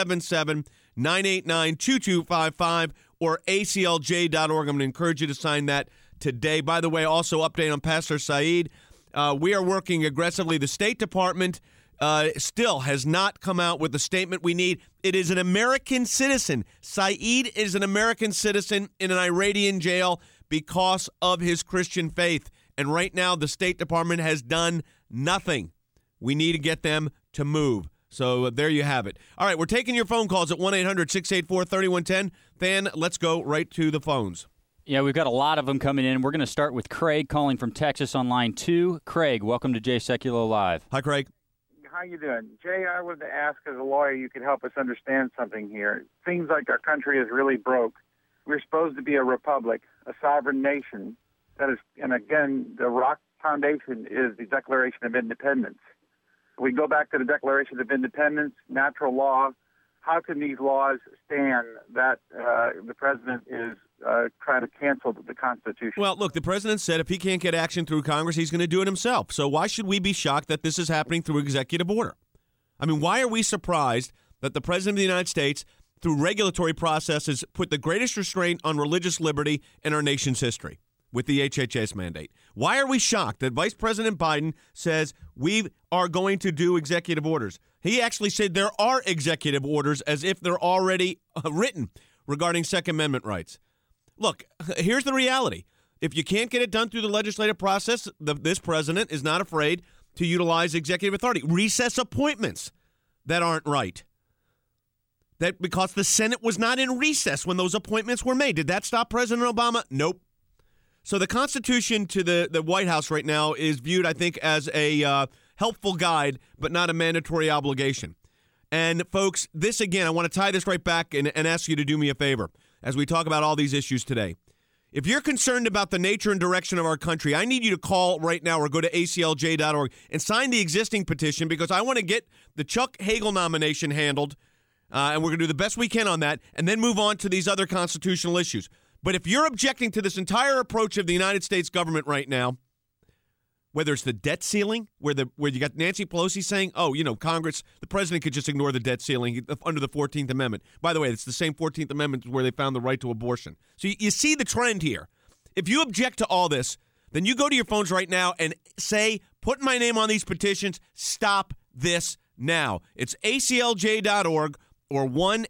877-989-2255 or aclj.org. I'm going to encourage you to sign that today. By the way, also update on Pastor Saeed. We are working aggressively. The State Department still has not come out with the statement we need. It is an American citizen. Saeed is an American citizen in an Iranian jail because of his Christian faith. And right now, the State Department has done nothing. We need to get them to move. So there you have it. All right, we're taking your phone calls at 1-800-684-3110. Than, let's go right to the phones. Yeah, we've got a lot of them coming in. We're going to start with Craig calling from Texas on line 2. Craig, welcome to Jay Sekulow Live. Hi, Craig. How you doing? Jay, I wanted to ask as a lawyer, you could help us understand something here. It seems like our country is really broke. We're supposed to be a republic, a sovereign nation. That is, and again, the rock foundation is the Declaration of Independence. We go back to the Declaration of Independence, natural law. How can these laws stand that the president is try to cancel the Constitution. Well, look, the president said if he can't get action through Congress, he's going to do it himself. So why should we be shocked that this is happening through executive order? I mean, why are we surprised that the president of the United States, through regulatory processes, put the greatest restraint on religious liberty in our nation's history with the HHS mandate? Why are we shocked that Vice President Biden says we are going to do executive orders? He actually said there are executive orders as if they're already written regarding Second Amendment rights. Look, here's the reality. If you can't get it done through the legislative process, this president is not afraid to utilize executive authority. Recess appointments that aren't right. That because the Senate was not in recess when those appointments were made. Did that stop President Obama? Nope. So the Constitution to the White House right now is viewed, I think, as a helpful guide, but not a mandatory obligation. And folks, this again, I want to tie this right back and ask you to do me a favor as we talk about all these issues today. If you're concerned about the nature and direction of our country, I need you to call right now or go to aclj.org and sign the existing petition, because I want to get the Chuck Hagel nomination handled, and we're going to do the best we can on that, and then move on to these other constitutional issues. But if you're objecting to this entire approach of the United States government right now, whether it's the debt ceiling, where you got Nancy Pelosi saying, oh, you know, Congress, the president could just ignore the debt ceiling under the 14th Amendment. By the way, it's the same 14th Amendment where they found the right to abortion. So you see the trend here. If you object to all this, then you go to your phones right now and say, put my name on these petitions, stop this now. It's aclj.org or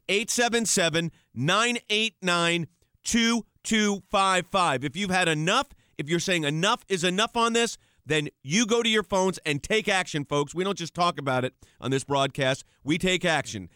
1-877-989-2255. If you've had enough, if you're saying enough is enough on this, then you go to your phones and take action, folks. We don't just talk about it on this broadcast. We take action.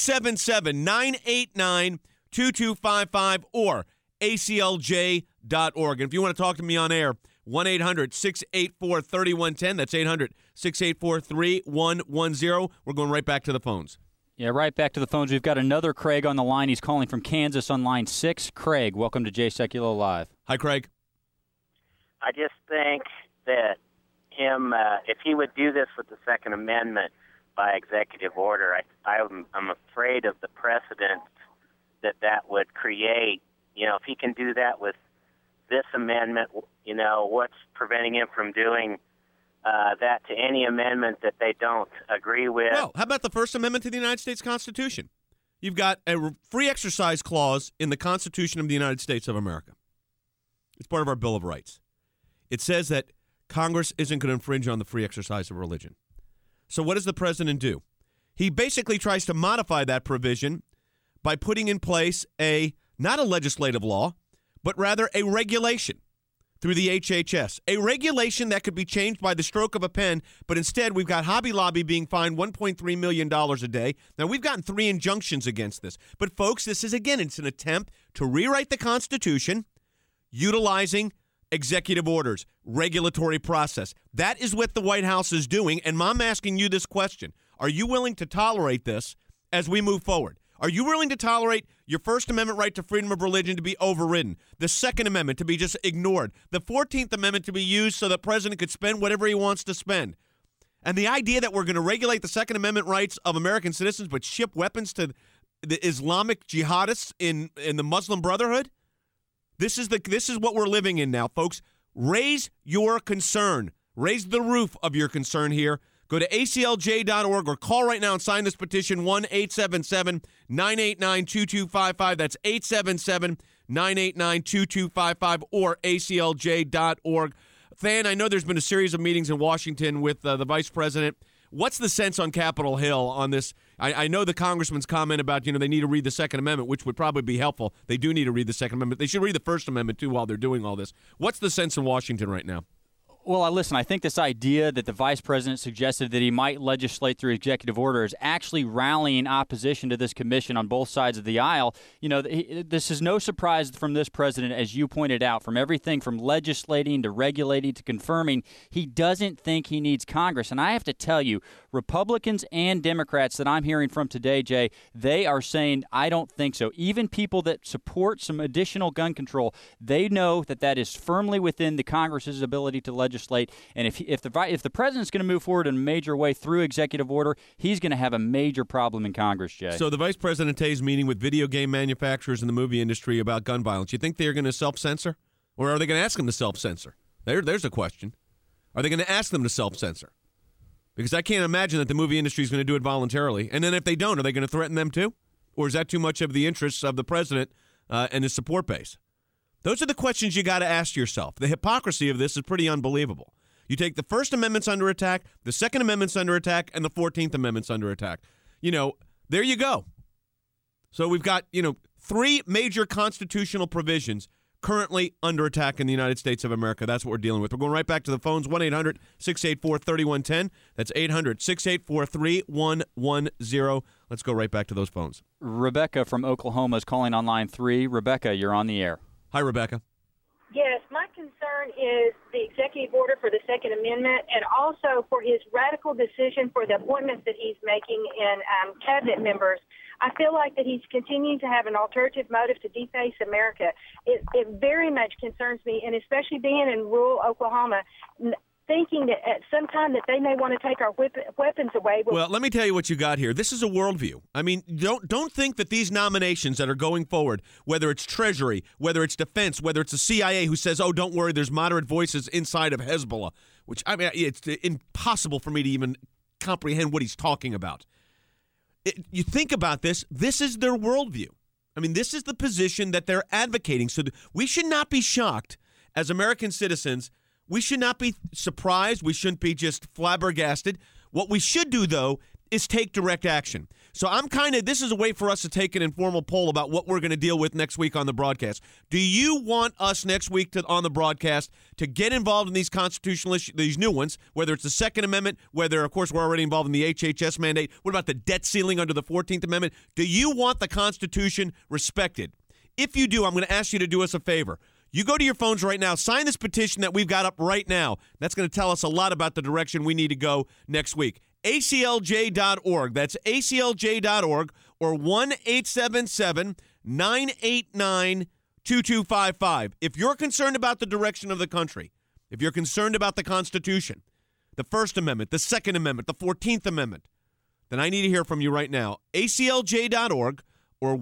877-989-2255 or aclj.org. And if you want to talk to me on air, 1-800-684-3110. That's 800-684-3110. We're going right back to the phones. Yeah, right back to the phones. We've got another Craig on the line. He's calling from Kansas on line 6. Craig, welcome to Jay Sekulow Live. Hi, Craig. I just think that if he would do this with the Second Amendment by executive order, I'm afraid of the precedent that would create. You know, if he can do that with this amendment, you know, what's preventing him from doing that to any amendment that they don't agree with? Well, how about the First Amendment to the United States Constitution? You've got a free exercise clause in the Constitution of the United States of America. It's part of our Bill of Rights. It says that Congress isn't going to infringe on the free exercise of religion. So what does the president do? He basically tries to modify that provision by putting in place not a legislative law, but rather a regulation through the HHS. A regulation that could be changed by the stroke of a pen, but instead we've got Hobby Lobby being fined $1.3 million a day. Now, we've gotten 3 injunctions against this. But, folks, this is, again, it's an attempt to rewrite the Constitution utilizing executive orders, regulatory process. That is what the White House is doing, and I'm asking you this question. Are you willing to tolerate this as we move forward? Are you willing to tolerate your First Amendment right to freedom of religion to be overridden, the Second Amendment to be just ignored, the 14th Amendment to be used so the president could spend whatever he wants to spend, and the idea that we're going to regulate the Second Amendment rights of American citizens but ship weapons to the Islamic jihadists in the Muslim Brotherhood? This is what we're living in now, folks. Raise your concern. Raise the roof of your concern here. Go to aclj.org or call right now and sign this petition, 1-877-989-2255. That's 877-989-2255 or aclj.org. Than, I know there's been a series of meetings in Washington with the vice president. What's the sense on Capitol Hill on this? I know the congressman's comment about, they need to read the Second Amendment, which would probably be helpful. They do need to read the Second Amendment. They should read the First Amendment, too, while they're doing all this. What's the sense in Washington right now? Well, listen, I think this idea that the vice president suggested that he might legislate through executive order is actually rallying opposition to this commission on both sides of the aisle. This is no surprise from this president, as you pointed out, from everything from legislating to regulating to confirming. He doesn't think he needs Congress. And I have to tell you, Republicans and Democrats that I'm hearing from today, Jay, they are saying, I don't think so. Even people that support some additional gun control, they know that is firmly within the Congress's ability to legislate legislate. And if the president's going to move forward in a major way through executive order, he's going to have a major problem in Congress, Jay. So the Vice President is meeting with video game manufacturers in the movie industry about gun violence. You think they're going to self-censor? Or are they going to ask them to self-censor? There's a question. Are they going to ask them to self-censor? Because I can't imagine that the movie industry is going to do it voluntarily. And then if they don't, are they going to threaten them too? Or is that too much of the interests of the president and his support base? Those are the questions you got to ask yourself. The hypocrisy of this is pretty unbelievable. You take the First Amendment's under attack, the Second Amendment's under attack, and the 14th Amendment's under attack. There you go. So we've got, 3 major constitutional provisions currently under attack in the United States of America. That's what we're dealing with. We're going right back to the phones, 1-800-684-3110. That's 800-684-3110. Let's go right back to those phones. Rebecca from Oklahoma is calling on line 3. Rebecca, you're on the air. Hi, Rebecca. Yes, my concern is the executive order for the Second Amendment and also for his radical decision for the appointments that he's making in cabinet members. I feel like that he's continuing to have an alternative motive to deface America. It very much concerns me, and especially being in rural Oklahoma, thinking that at some time that they may want to take our weapons away. Well, let me tell you what you got here. This is a worldview. I mean, don't think that these nominations that are going forward, whether it's Treasury, whether it's Defense, whether it's the CIA who says, oh, don't worry, there's moderate voices inside of Hezbollah, which, I mean, it's impossible for me to even comprehend what he's talking about. You think about this is their worldview. I mean, this is the position that they're advocating. So we should not be shocked as American citizens. We should not be surprised. We shouldn't be just flabbergasted. What we should do, though, is take direct action. So this is a way for us to take an informal poll about what we're going to deal with next week on the broadcast. Do you want us next week on the broadcast to get involved in these constitutional issues, these new ones, whether it's the Second Amendment, whether, of course, we're already involved in the HHS mandate? What about the debt ceiling under the 14th Amendment? Do you want the Constitution respected? If you do, I'm going to ask you to do us a favor. You go to your phones right now, sign this petition that we've got up right now. That's going to tell us a lot about the direction we need to go next week. ACLJ.org. That's ACLJ.org or 1-877-989-2255. If you're concerned about the direction of the country, if you're concerned about the Constitution, the First Amendment, the Second Amendment, the 14th Amendment, then I need to hear from you right now. ACLJ.org or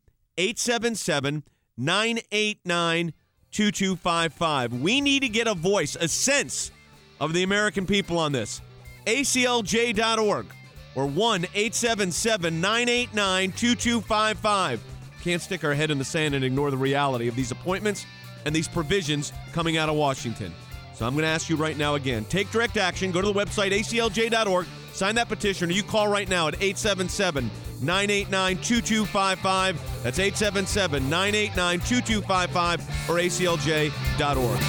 1-877-989-2255. We need to get a voice, a sense of the American people on this. ACLJ.org or 1-877-989-2255. Can't stick our head in the sand and ignore the reality of these appointments and these provisions coming out of Washington. So I'm going to ask you right now again, take direct action. Go to the website, aclj.org, sign that petition, or you call right now at 877-989-2255. That's 877-989-2255 or aclj.org.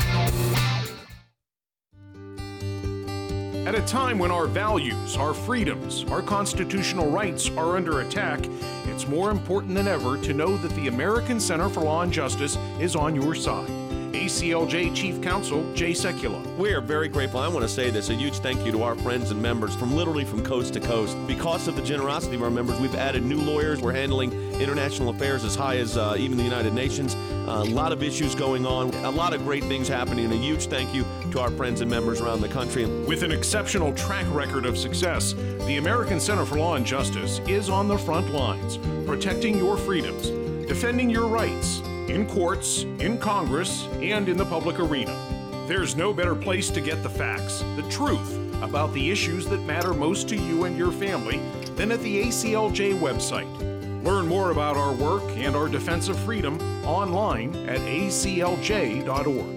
At a time when our values, our freedoms, our constitutional rights are under attack, it's more important than ever to know that the American Center for Law and Justice is on your side. ACLJ Chief Counsel Jay Sekulow. We are very grateful. I want to say this, a huge thank you to our friends and members from literally from coast to coast. Because of the generosity of our members, we've added new lawyers. We're handling international affairs as high as even the United Nations. A lot of issues going on, a lot of great things happening, and a huge thank you to our friends and members around the country. With an exceptional track record of success, the American Center for Law and Justice is on the front lines, protecting your freedoms, defending your rights, in courts, in Congress, and in the public arena. There's no better place to get the facts, the truth about the issues that matter most to you and your family than at the ACLJ website. Learn more about our work and our defense of freedom online at aclj.org.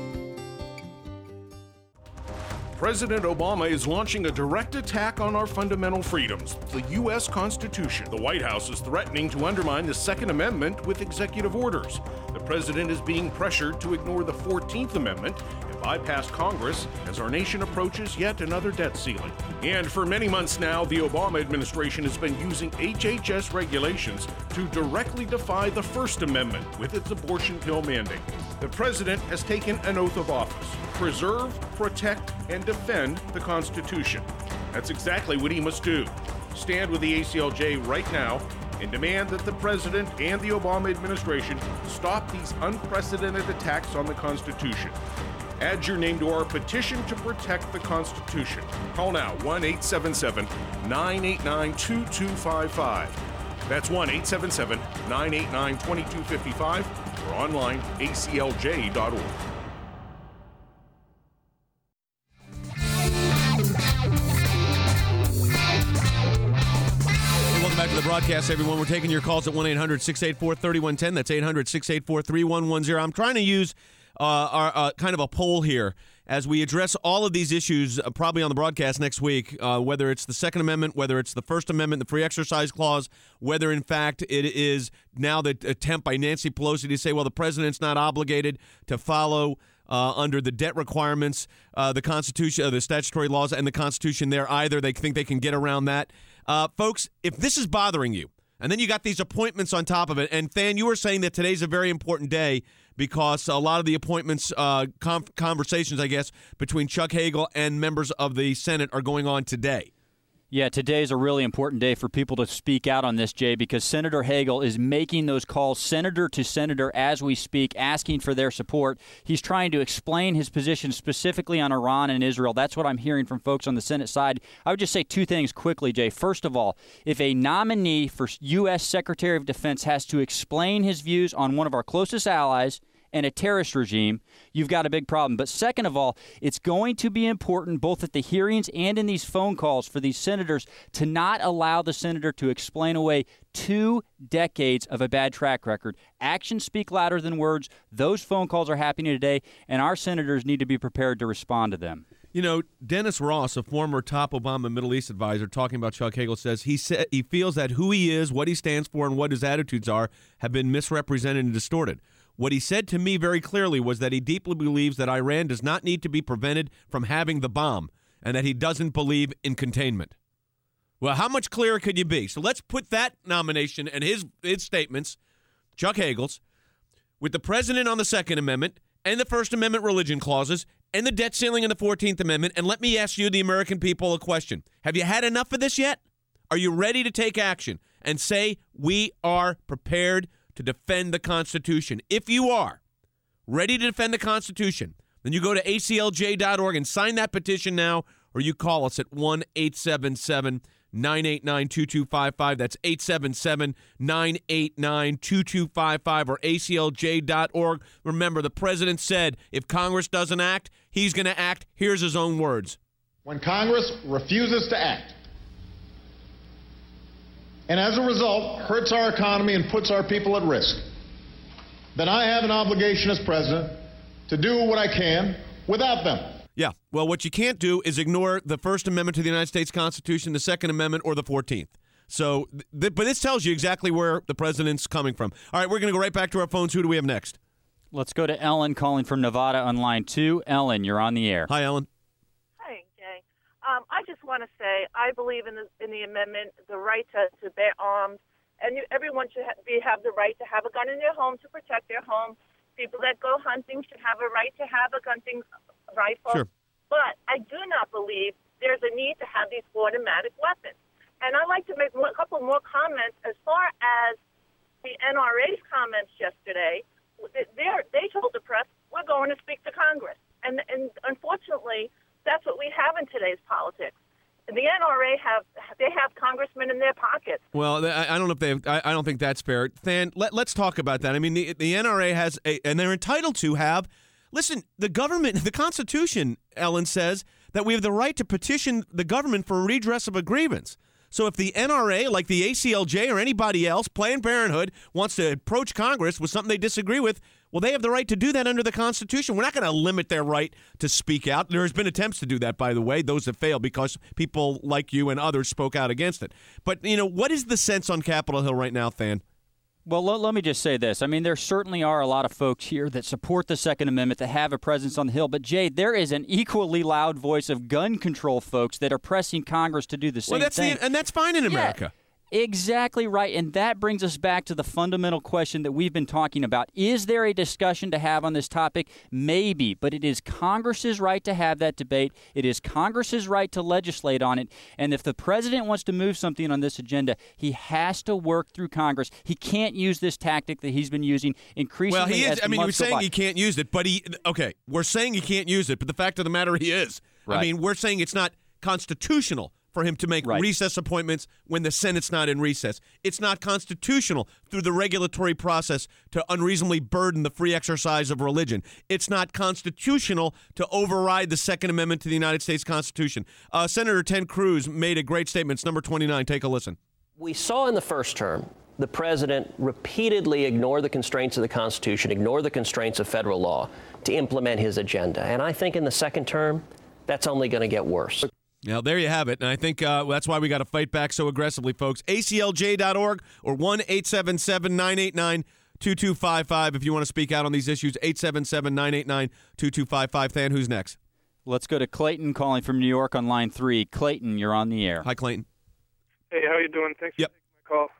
President Obama is launching a direct attack on our fundamental freedoms, the U.S. Constitution. The White House is threatening to undermine the Second Amendment with executive orders. The president is being pressured to ignore the 14th Amendment and bypass Congress as our nation approaches yet another debt ceiling. And for many months now, the Obama administration has been using HHS regulations to directly defy the First Amendment with its abortion pill mandate. The president has taken an oath of office: preserve, protect, and defend the Constitution. That's exactly what he must do. Stand with the ACLJ right now and demand that the president and the Obama administration stop these unprecedented attacks on the Constitution. Add your name to our petition to protect the Constitution. Call now 1-877-989-2255. That's 1-877-989-2255 or online aclj.org. Welcome back to the broadcast, everyone. We're taking your calls at 1-800-684-3110. That's 800-684-3110. I'm trying to use our kind of a poll here as we address all of these issues probably on the broadcast next week, whether it's the Second Amendment, whether it's the First Amendment, the Free Exercise Clause, whether, in fact, it is now the attempt by Nancy Pelosi to say, well, the president's not obligated to follow under the debt requirements, the Constitution, the statutory laws, and the Constitution there either. They think they can get around that. Folks, if this is bothering you, and then you got these appointments on top of it, and Than, you were saying that today's a very important day because a lot of the appointments, conversations, I guess, between Chuck Hagel and members of the Senate are going on today. Yeah, today's a really important day for people to speak out on this, Jay, because Senator Hagel is making those calls senator to senator as we speak, asking for their support. He's trying to explain his position specifically on Iran and Israel. That's what I'm hearing from folks on the Senate side. I would just say two things quickly, Jay. First of all, if a nominee for U.S. Secretary of Defense has to explain his views on one of our closest allies and a terrorist regime, you've got a big problem. But second of all, it's going to be important both at the hearings and in these phone calls for these senators to not allow the senator to explain away 2 decades of a bad track record. Actions speak louder than words. Those phone calls are happening today, and our senators need to be prepared to respond to them. You know, Dennis Ross, a former top Obama Middle East advisor, talking about Chuck Hagel, says he feels that who he is, what he stands for, and what his attitudes are have been misrepresented and distorted. What he said to me very clearly was that he deeply believes that Iran does not need to be prevented from having the bomb and that he doesn't believe in containment. Well, how much clearer could you be? So let's put that nomination and his statements, Chuck Hagel's, with the president on the Second Amendment and the First Amendment religion clauses and the debt ceiling in the 14th Amendment, and let me ask you, the American people, a question. Have you had enough of this yet? Are you ready to take action and say we are prepared to defend the Constitution? If you are ready to defend the Constitution, then you go to aclj.org and sign that petition now, or you call us at 1-877-989-2255. That's 877-989-2255 or aclj.org. Remember, the president said if Congress doesn't act, he's going to act. Here's his own words. When Congress refuses to act, and as a result hurts our economy and puts our people at risk, then I have an obligation as president to do what I can without them. Yeah, well, what you can't do is ignore the First Amendment to the United States Constitution, the Second Amendment, or the 14th. So, but this tells you exactly where the president's coming from. All right, we're going to go right back to our phones. Who do we have next? Let's go to Ellen calling from Nevada on line 2. Ellen, you're on the air. Hi, Ellen. Hi, Jay. I just want to say I believe in the amendment, the right to bear arms, and everyone should have the right to have a gun in their home to protect their home. People that go hunting should have a right to have a hunting rifle. Sure. But I do not believe there's a need to have these automatic weapons. And I'd like to make a couple more comments as far as the NRA's comments yesterday. They told the press, we're going to speak to Congress. And unfortunately, that's what we have in today's politics. The NRA have congressmen in their pockets. Well, I don't know if they have, I don't think that's fair. Than, let's talk about that. I mean, the NRA has and they're entitled to have. Listen, the government, the Constitution, Ellen says that we have the right to petition the government for redress of a grievance. So if the NRA, like the ACLJ or anybody else, Planned Parenthood, wants to approach Congress with something they disagree with, well, they have the right to do that under the Constitution. We're not going to limit their right to speak out. There's been attempts to do that, by the way. Those have failed because people like you and others spoke out against it. But, you know, what is the sense on Capitol Hill right now, Than? Well, let me just say this. I mean, there certainly are a lot of folks here that support the Second Amendment, that have a presence on the Hill. But, Jay, there is an equally loud voice of gun control folks that are pressing Congress to do the same thing. And that's fine in America. Yeah. Exactly right. And that brings us back to the fundamental question that we've been talking about. Is there a discussion to have on this topic? Maybe, but it is Congress's right to have that debate. It is Congress's right to legislate on it. And if the president wants to move something on this agenda, he has to work through Congress. He can't use this tactic that he's been using increasingly. Well, he is. I mean, you're saying he can't use it, but we're saying he can't use it, but the fact of the matter, he is. Right. I mean, we're saying it's not constitutional for him to make recess appointments when the Senate's not in recess. It's not constitutional through the regulatory process to unreasonably burden the free exercise of religion. It's not constitutional to override the Second Amendment to the United States Constitution. Senator Ted Cruz made a great statement. It's number 29. Take a listen. We saw in the first term the president repeatedly ignore the constraints of the Constitution, ignore the constraints of federal law to implement his agenda. And I think in the second term, that's only going to get worse. Now, there you have it. And I think that's why we got to fight back so aggressively, folks. ACLJ.org or 1-877-989-2255 if you want to speak out on these issues. 877-989-2255. Than, who's next? Let's go to Clayton calling from New York on line 3. Clayton, you're on the air. Hi, Clayton. Hey, how you doing? Thanks for taking my call.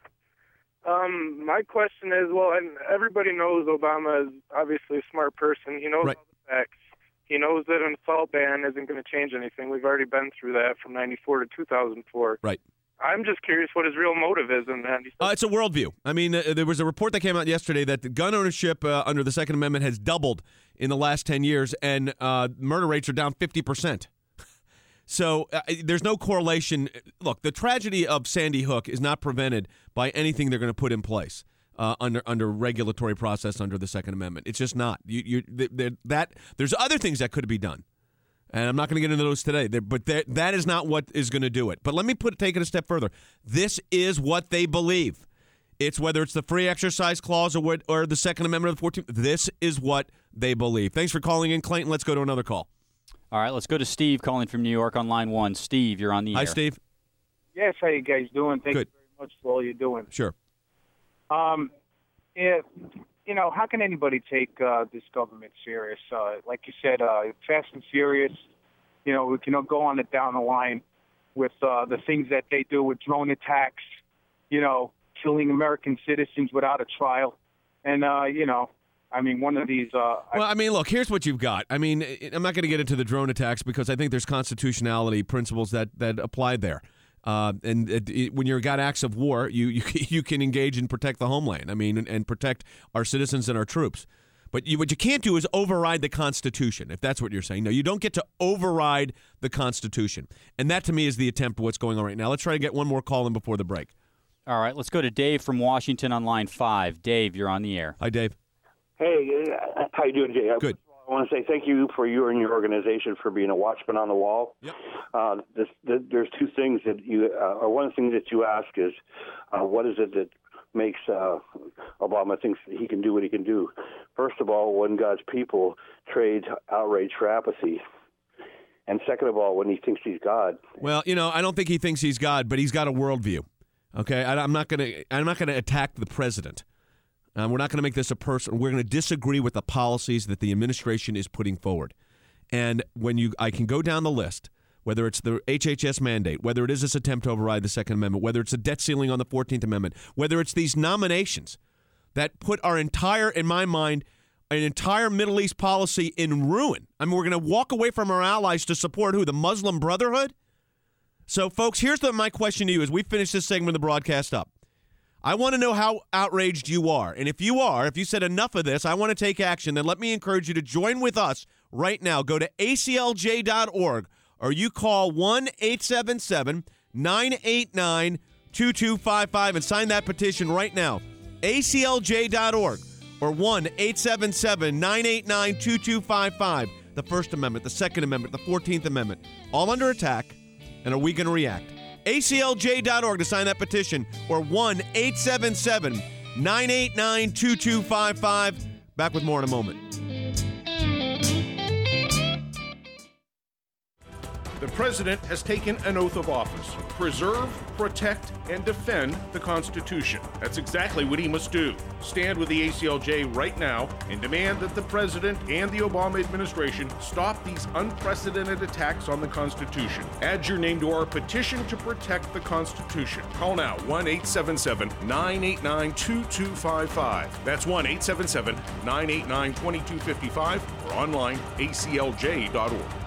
My question is, everybody knows Obama is obviously a smart person. He knows all the facts. He knows that an assault ban isn't going to change anything. We've already been through that from 94 to 2004. Right. I'm just curious what his real motive is in that. It's a worldview. I mean, there was a report that came out yesterday that the gun ownership under the Second Amendment has doubled in the last 10 years, and murder rates are down 50%. So there's no correlation. Look, the tragedy of Sandy Hook is not prevented by anything they're going to put in place. Under regulatory process under the Second Amendment. It's just not. There's other things that could be done, and I'm not going to get into those today. But that is not what is going to do it. But let me take it a step further. This is what they believe. It's whether it's the Free Exercise Clause or the Second Amendment of the 14th. This is what they believe. Thanks for calling in, Clayton. Let's go to another call. All right, let's go to Steve calling from New York on line 1. Steve, you're on the air. Hi, Steve. Yes, how you guys doing? Thank you very much for all you're doing. Sure. How can anybody take this government serious? Like you said, Fast and Furious, we can go on it down the line with the things that they do with drone attacks, killing American citizens without a trial. And, one of these... look, here's what you've got. I mean, I'm not going to get into the drone attacks because I think there's constitutionality principles that apply there. When you've got acts of war, you can engage and protect the homeland. I mean, and protect our citizens and our troops. But what you can't do is override the Constitution, if that's what you're saying. No, you don't get to override the Constitution. And that, to me, is the attempt of what's going on right now. Let's try to get one more call in before the break. All right, let's go to Dave from Washington on line 5. Dave, you're on the air. Hi, Dave. Hey, how you doing, Jay? Good. I want to say thank you for you and your organization for being a watchman on the wall. Yep. There's two things that one thing that you ask is, what is it that makes Obama thinks that he can do what he can do? First of all, when God's people trade outrage for apathy. And second of all, when he thinks he's God. Well, I don't think he thinks he's God, but he's got a worldview. Okay, I'm not going to attack the president. We're not going to make this a person. We're going to disagree with the policies that the administration is putting forward. And I can go down the list, whether it's the HHS mandate, whether it is this attempt to override the Second Amendment, whether it's a debt ceiling on the 14th Amendment, whether it's these nominations that put in my mind, an entire Middle East policy in ruin. I mean, we're going to walk away from our allies to support who? The Muslim Brotherhood? So, folks, here's my question to you as we finish this segment of the broadcast up. I want to know how outraged you are. And if you said enough of this, I want to take action, then let me encourage you to join with us right now. Go to aclj.org or you call 1-877-989-2255 and sign that petition right now. aclj.org or 1-877-989-2255. The First Amendment, the Second Amendment, the 14th Amendment, all under attack. And are we going to react? aclj.org to sign that petition or 1-877-989-2255. Back with more in a moment. The president has taken an oath of office: preserve, protect, and defend the Constitution. That's exactly what he must do. Stand with the ACLJ right now and demand that the president and the Obama administration stop these unprecedented attacks on the Constitution. Add your name to our petition to protect the Constitution. Call now, 1-877-989-2255. That's 1-877-989-2255 or online aclj.org.